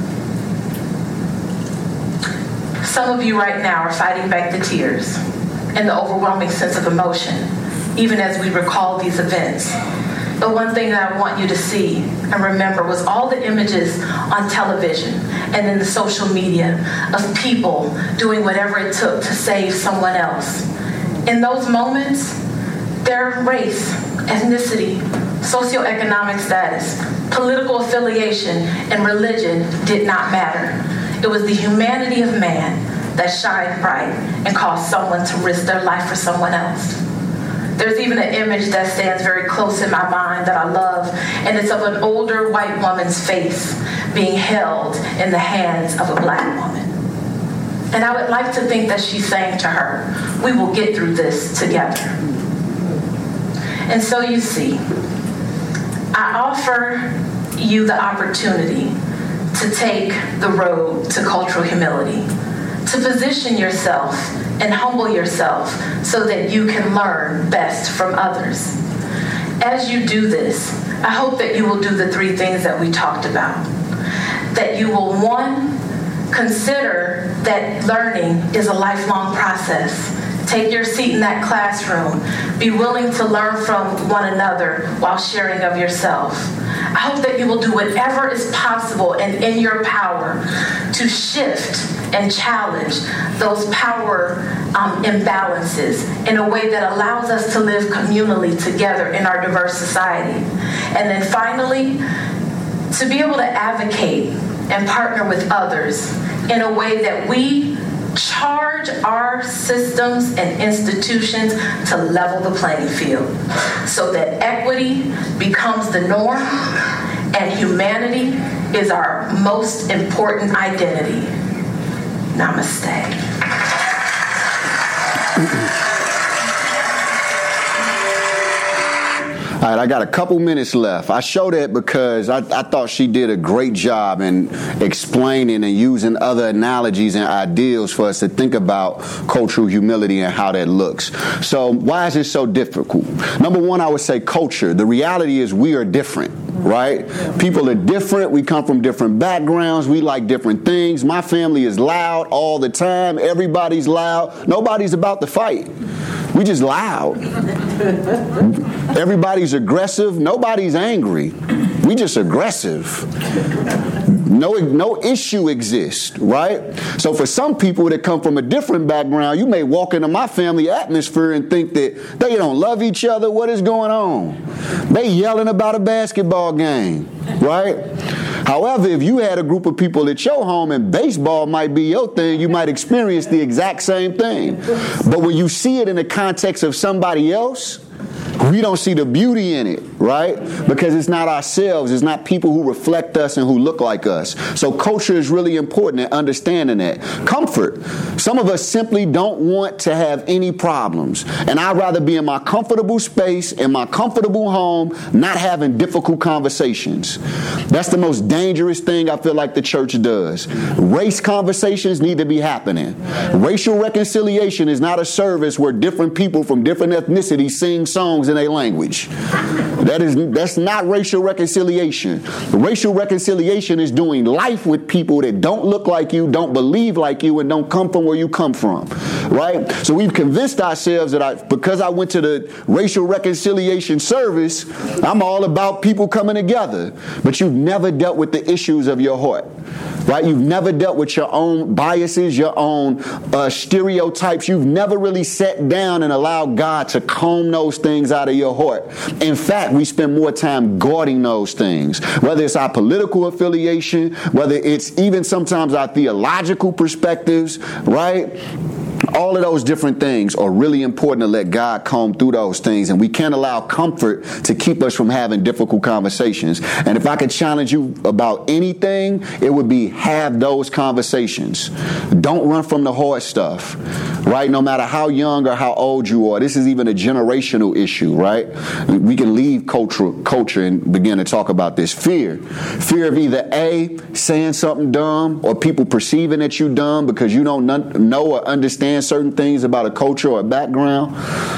Some of you right now are fighting back the tears and the overwhelming sense of emotion, even as we recall these events. But one thing that I want you to see and remember was all the images on television and in the social media of people doing whatever it took to save someone else. In those moments, their race, ethnicity, socioeconomic status, political affiliation, and religion did not matter. It was the humanity of man that shined bright and caused someone to risk their life for someone else. There's even an image that stands very close in my mind that I love, and it's of an older white woman's face being held in the hands of a black woman. And I would like to think that she's saying to her, we will get through this together. And so you see, I offer you the opportunity to take the road to cultural humility, to position yourself and humble yourself so that you can learn best from others. As you do this, I hope that you will do the three things that we talked about. That you will, one, consider that learning is a lifelong process. Take your seat in that classroom. Be willing to learn from one another while sharing of yourself. I hope that you will do whatever is possible and in your power to shift and challenge those power imbalances in a way that allows us to live communally together in our diverse society. And then finally, to be able to advocate and partner with others in a way that we charge our systems and institutions to level the playing field so that equity becomes the norm and humanity is our most important identity. Namaste. All right, I got a couple minutes left. I show that because I thought she did a great job in explaining and using other analogies and ideals for us to think about cultural humility and how that looks. So why is it so difficult? Number one, I would say culture. The reality is we are different, right? People are different. We come from different backgrounds. We like different things. My family is loud all the time. Everybody's loud. Nobody's about to fight. We just loud. Everybody's aggressive. Nobody's angry. We just aggressive. No issue exists, right? So for some people that come from a different background, you may walk into my family atmosphere and think that they don't love each other. What is going on? They yelling about a basketball game, right? However, if you had a group of people at your home and baseball might be your thing, you might experience the exact same thing. But when you see it in the context of somebody else, we don't see the beauty in it, right? Because it's not ourselves. It's not people who reflect us and who look like us. So culture is really important in understanding that. Comfort. Some of us simply don't want to have any problems. And I'd rather be in my comfortable space, in my comfortable home, not having difficult conversations. That's the most dangerous thing I feel like the church does. Race conversations need to be happening. Racial reconciliation is not a service where different people from different ethnicities sing songs in a language. That's not racial reconciliation. Racial reconciliation is doing life with people that don't look like you, don't believe like you, and don't come from where you come from, right? So we've convinced ourselves that because I went to the racial reconciliation service, I'm all about people coming together. But you've never dealt with the issues of your heart, right? You've never dealt with your own biases, your own stereotypes. You've never really sat down and allowed God to comb those things out of your heart. In fact, we spend more time guarding those things, whether it's our political affiliation, whether it's even sometimes our theological perspectives, right? All of those different things are really important to let God comb through those things, and we can't allow comfort to keep us from having difficult conversations. And if I could challenge you about anything, it would be have those conversations. Don't run from the hard stuff, right? No matter how young or how old you are. This is even a generational issue, right? We can leave culture and begin to talk about this. Fear of either A, saying something dumb, or people perceiving that you dumb because you don't know or understand certain things about a culture or a background.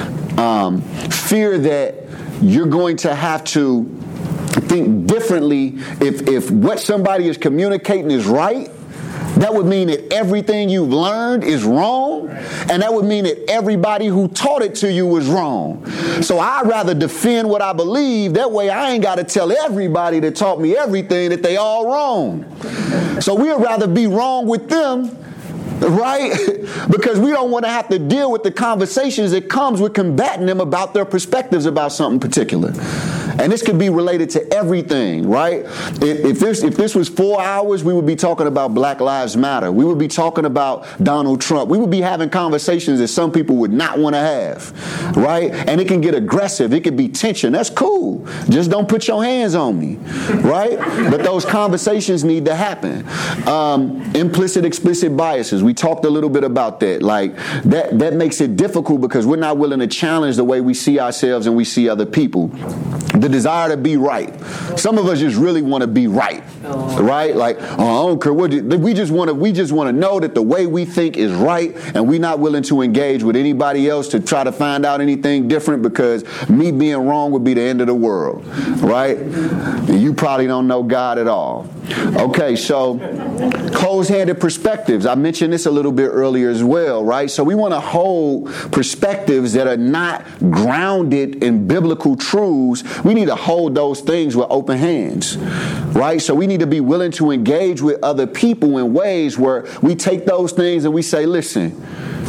Fear that you're going to have to think differently if what somebody is communicating is right. That would mean that everything you've learned is wrong, and that would mean that everybody who taught it to you was wrong. So I'd rather defend what I believe. That way I ain't got to tell everybody that taught me everything that they all wrong. So we'd rather be wrong with them, right? Because we don't want to have to deal with the conversations that comes with combating them about their perspectives about something particular. And this could be related to everything, right? If this was 4 hours, we would be talking about Black Lives Matter. We would be talking about Donald Trump. We would be having conversations that some people would not want to have, right? And it can get aggressive. It could be tension. That's cool. Just don't put your hands on me, right? But those conversations need to happen. Implicit, explicit biases. We talked a little bit about that. Like that makes it difficult because we're not willing to challenge the way we see ourselves and we see other people. The desire to be right. Some of us just really want to be right, right? Like, oh, I don't care what. We just want to know that the way we think is right, and we're not willing to engage with anybody else to try to find out anything different because me being wrong would be the end of the world, right? You probably don't know God at all. Okay, so closed-handed perspectives. I mentioned this a little bit earlier as well, right? So we want to hold perspectives that are not grounded in biblical truths. We need to hold those things with open hands, right? So we need to be willing to engage with other people in ways where we take those things and we say, listen,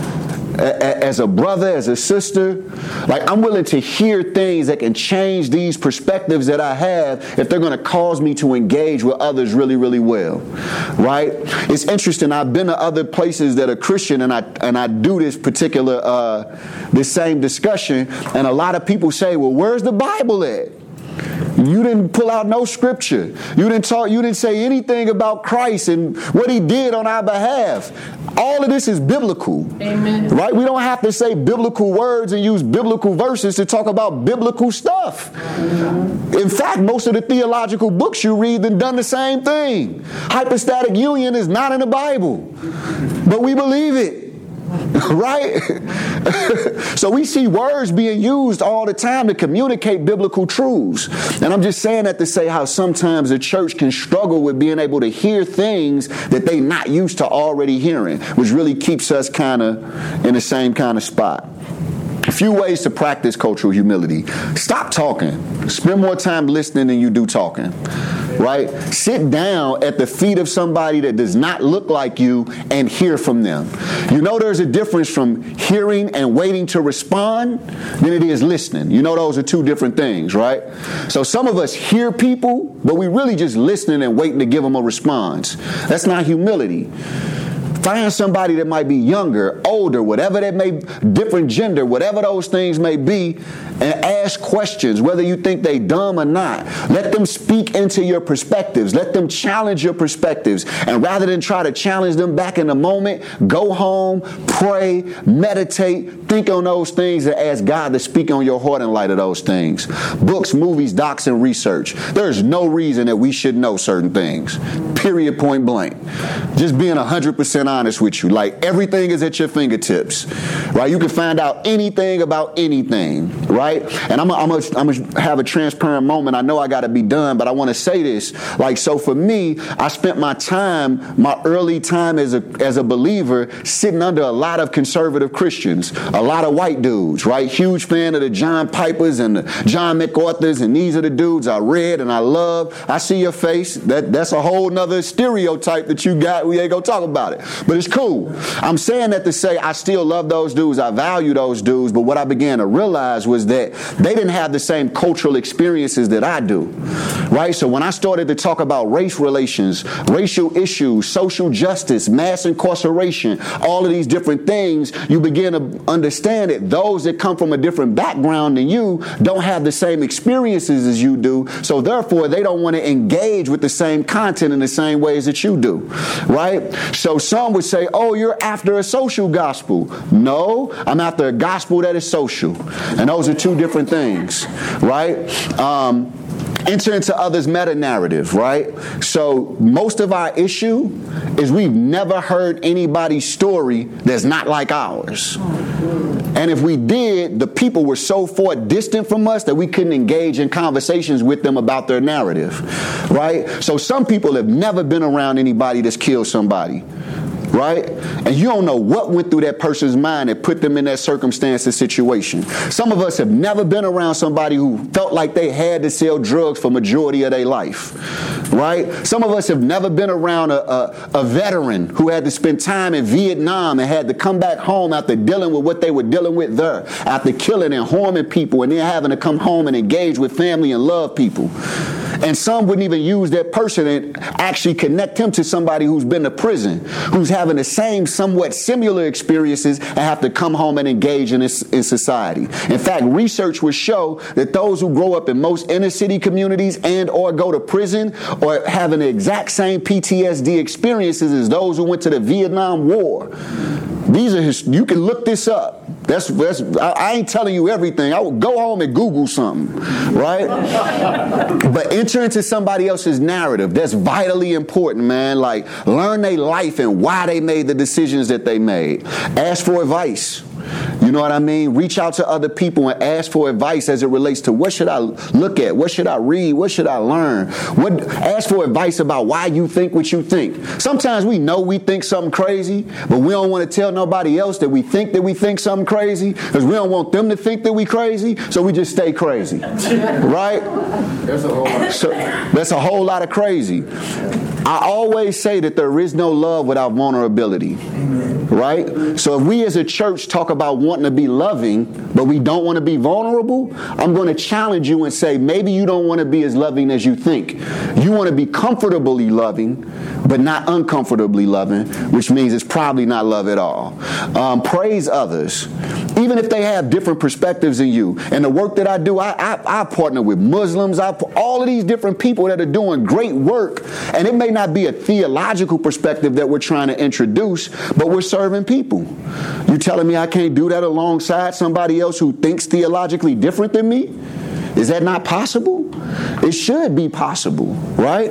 as a brother, as a sister, like I'm willing to hear things that can change these perspectives that I have if they're going to cause me to engage with others really, really well, right? It's interesting. I've been to other places that are Christian, and I do this particular this same discussion, and a lot of people say, well, where's the Bible at? You didn't pull out no scripture. You didn't say anything about Christ and what he did on our behalf. All of this is biblical. Amen. Right? We don't have to say biblical words and use biblical verses to talk about biblical stuff. In fact, most of the theological books you read have done the same thing. Hypostatic union is not in the Bible, but we believe it. Right? So we see words being used all the time to communicate biblical truths. And I'm just saying that to say how sometimes the church can struggle with being able to hear things that they're not used to already hearing, which really keeps us kind of in the same kind of spot. A few ways to practice cultural humility. Stop talking. Spend more time listening than you do talking. Right? Sit down at the feet of somebody that does not look like you and hear from them. You know there's a difference from hearing and waiting to respond than it is listening. You know those are two different things, right? So some of us hear people, but we really just listening and waiting to give them a response. That's not humility. Find somebody that might be younger, older, whatever that may, different gender, whatever those things may be, and ask questions, whether you think they dumb or not. Let them speak into your perspectives. Let them challenge your perspectives. And rather than try to challenge them back in the moment, go home, pray, meditate, think on those things, and ask God to speak on your heart in light of those things. Books, movies, docs, and research. There's no reason that we should know certain things. Period, point blank. Just being 100% honest with you. Like everything is at your fingertips, right? You can find out anything about anything, right? right? And I'm gonna have a transparent moment. I know I got to be done, but I want to say this. Like, so for me, I spent my early time as a believer sitting under a lot of conservative Christians, a lot of white dudes, right? Huge fan of the John Pipers and the John MacArthurs, and these are the dudes I read and I love. I see your face. That's a whole nother stereotype that you got. We ain't gonna talk about it, but it's cool. I'm saying that to say I still love those dudes. I value those dudes, but what I began to realize was that they didn't have the same cultural experiences that I do, right? So when I started to talk about race relations, racial issues, social justice, mass incarceration, all of these different things, you begin to understand that those that come from a different background than you don't have the same experiences as you do, so therefore they don't want to engage with the same content in the same ways that you do, right? So some would say, oh, you're after a social gospel. No, I'm after a gospel that is social. And those are two different things, right? Enter into others' meta-narrative, right? So most of our issue is we've never heard anybody's story that's not like ours. And if we did, the people were so far distant from us that we couldn't engage in conversations with them about their narrative, right? So some people have never been around anybody that's killed somebody, right? And you don't know what went through that person's mind that put them in that circumstance and situation. Some of us have never been around somebody who felt like they had to sell drugs for majority of their life, right? Some of us have never been around a veteran who had to spend time in Vietnam and had to come back home after dealing with what they were dealing with there, after killing and harming people, and then having to come home and engage with family and love people. And some wouldn't even use that person and actually connect him to somebody who's been to prison, who's having the same, somewhat similar experiences and have to come home and engage in society. In fact, research would show that those who grow up in most inner city communities and or go to prison or having the exact same PTSD experiences as those who went to the Vietnam War. These are you can look this up. I ain't telling you everything. I will go home and Google something, right? But enter into somebody else's narrative. That's vitally important, man. Like, learn their life and why they made the decisions that they made. Ask for advice. You know what I mean? Reach out to other people and ask for advice as it relates to what should I look at? What should I read? What should I learn? Ask for advice about why you think what you think. Sometimes we know we think something crazy, but we don't want to tell nobody else that we think something crazy because we don't want them to think that we crazy, so we just stay crazy. Right? That's a whole lot of crazy. I always say that there is no love without vulnerability. Right? So if we as a church talk about wanting to be loving, but we don't want to be vulnerable, I'm going to challenge you and say, maybe you don't want to be as loving as you think. You want to be comfortably loving, but not uncomfortably loving, which means it's probably not love at all. Praise others, even if they have different perspectives than you. And the work that I do, I partner with Muslims, all of these different people that are doing great work. And it may not be a theological perspective that we're trying to introduce, but we're serving people. You telling me I can't do that alongside somebody else who thinks theologically different than me? Is that not possible? It should be possible, right?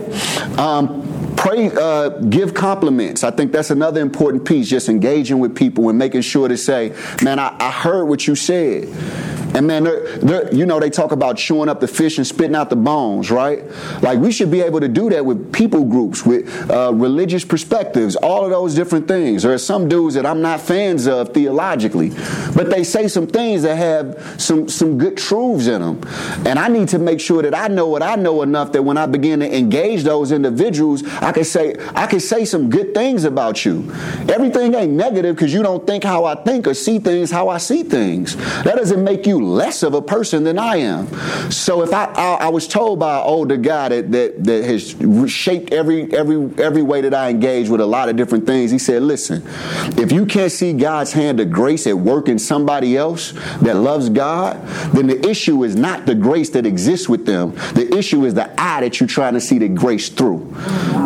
Give compliments. I think that's another important piece, just engaging with people and making sure to say, man, I heard what you said. And man, they talk about chewing up the fish and spitting out the bones, right? Like, we should be able to do that with people groups, with religious perspectives, all of those different things. There are some dudes that I'm not fans of theologically, but they say some things that have some good truths in them. And I need to make sure that I know what I know enough that when I begin to engage those individuals, I can say some good things about you. Everything ain't negative because you don't think how I think or see things how I see things. That doesn't make you less of a person than I am. So if I was told by an older guy that has shaped every way that I engage with a lot of different things, he said, listen, if you can't see God's hand of grace at work in somebody else that loves God, then the issue is not the grace that exists with them. The issue is the eye that you're trying to see the grace through.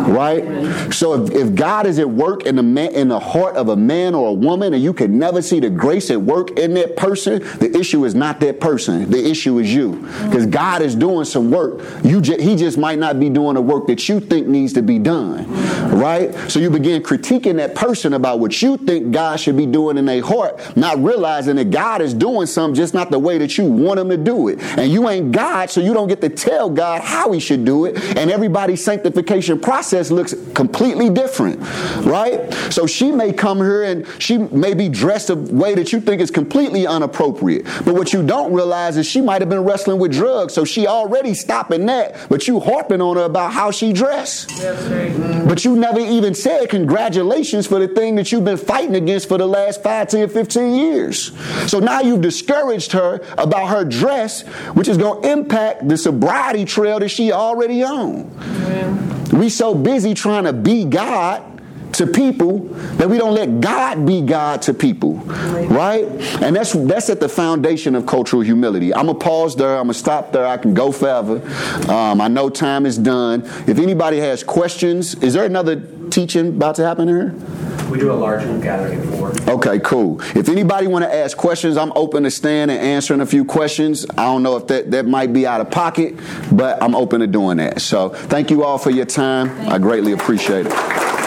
Right? So if God is at work in the heart of a man or a woman, and you can never see the grace at work in that person, the issue is not that person. The issue is you. Because God is doing some work. He just might not be doing the work that you think needs to be done. Right? So you begin critiquing that person about what you think God should be doing in their heart, not realizing that God is doing something just not the way that you want him to do it. And you ain't God, so you don't get to tell God how he should do it. And everybody's sanctification process looks completely different. Right? So she may come here and she may be dressed a way that you think is completely inappropriate. But what you don't realize is she might have been wrestling with drugs, so she already stopping that, but you harping on her about how she dressed. That's right. But you never even said congratulations for the thing that you've been fighting against for the last 5, 10, 15 years. So now you've discouraged her about her dress, which is going to impact the sobriety trail that she already on. Yeah. We so busy trying to be God to people that we don't let God be God to people, right? And that's at the foundation of cultural humility. I'm going to pause there. I'm going to stop there. I can go forever. I know time is done. If anybody has questions, is there another teaching about to happen here? We do a large group gathering at 4. Okay, cool. If anybody want to ask questions, I'm open to stand and answering a few questions. I don't know if that might be out of pocket, but I'm open to doing that. So thank you all for your time. I greatly appreciate it.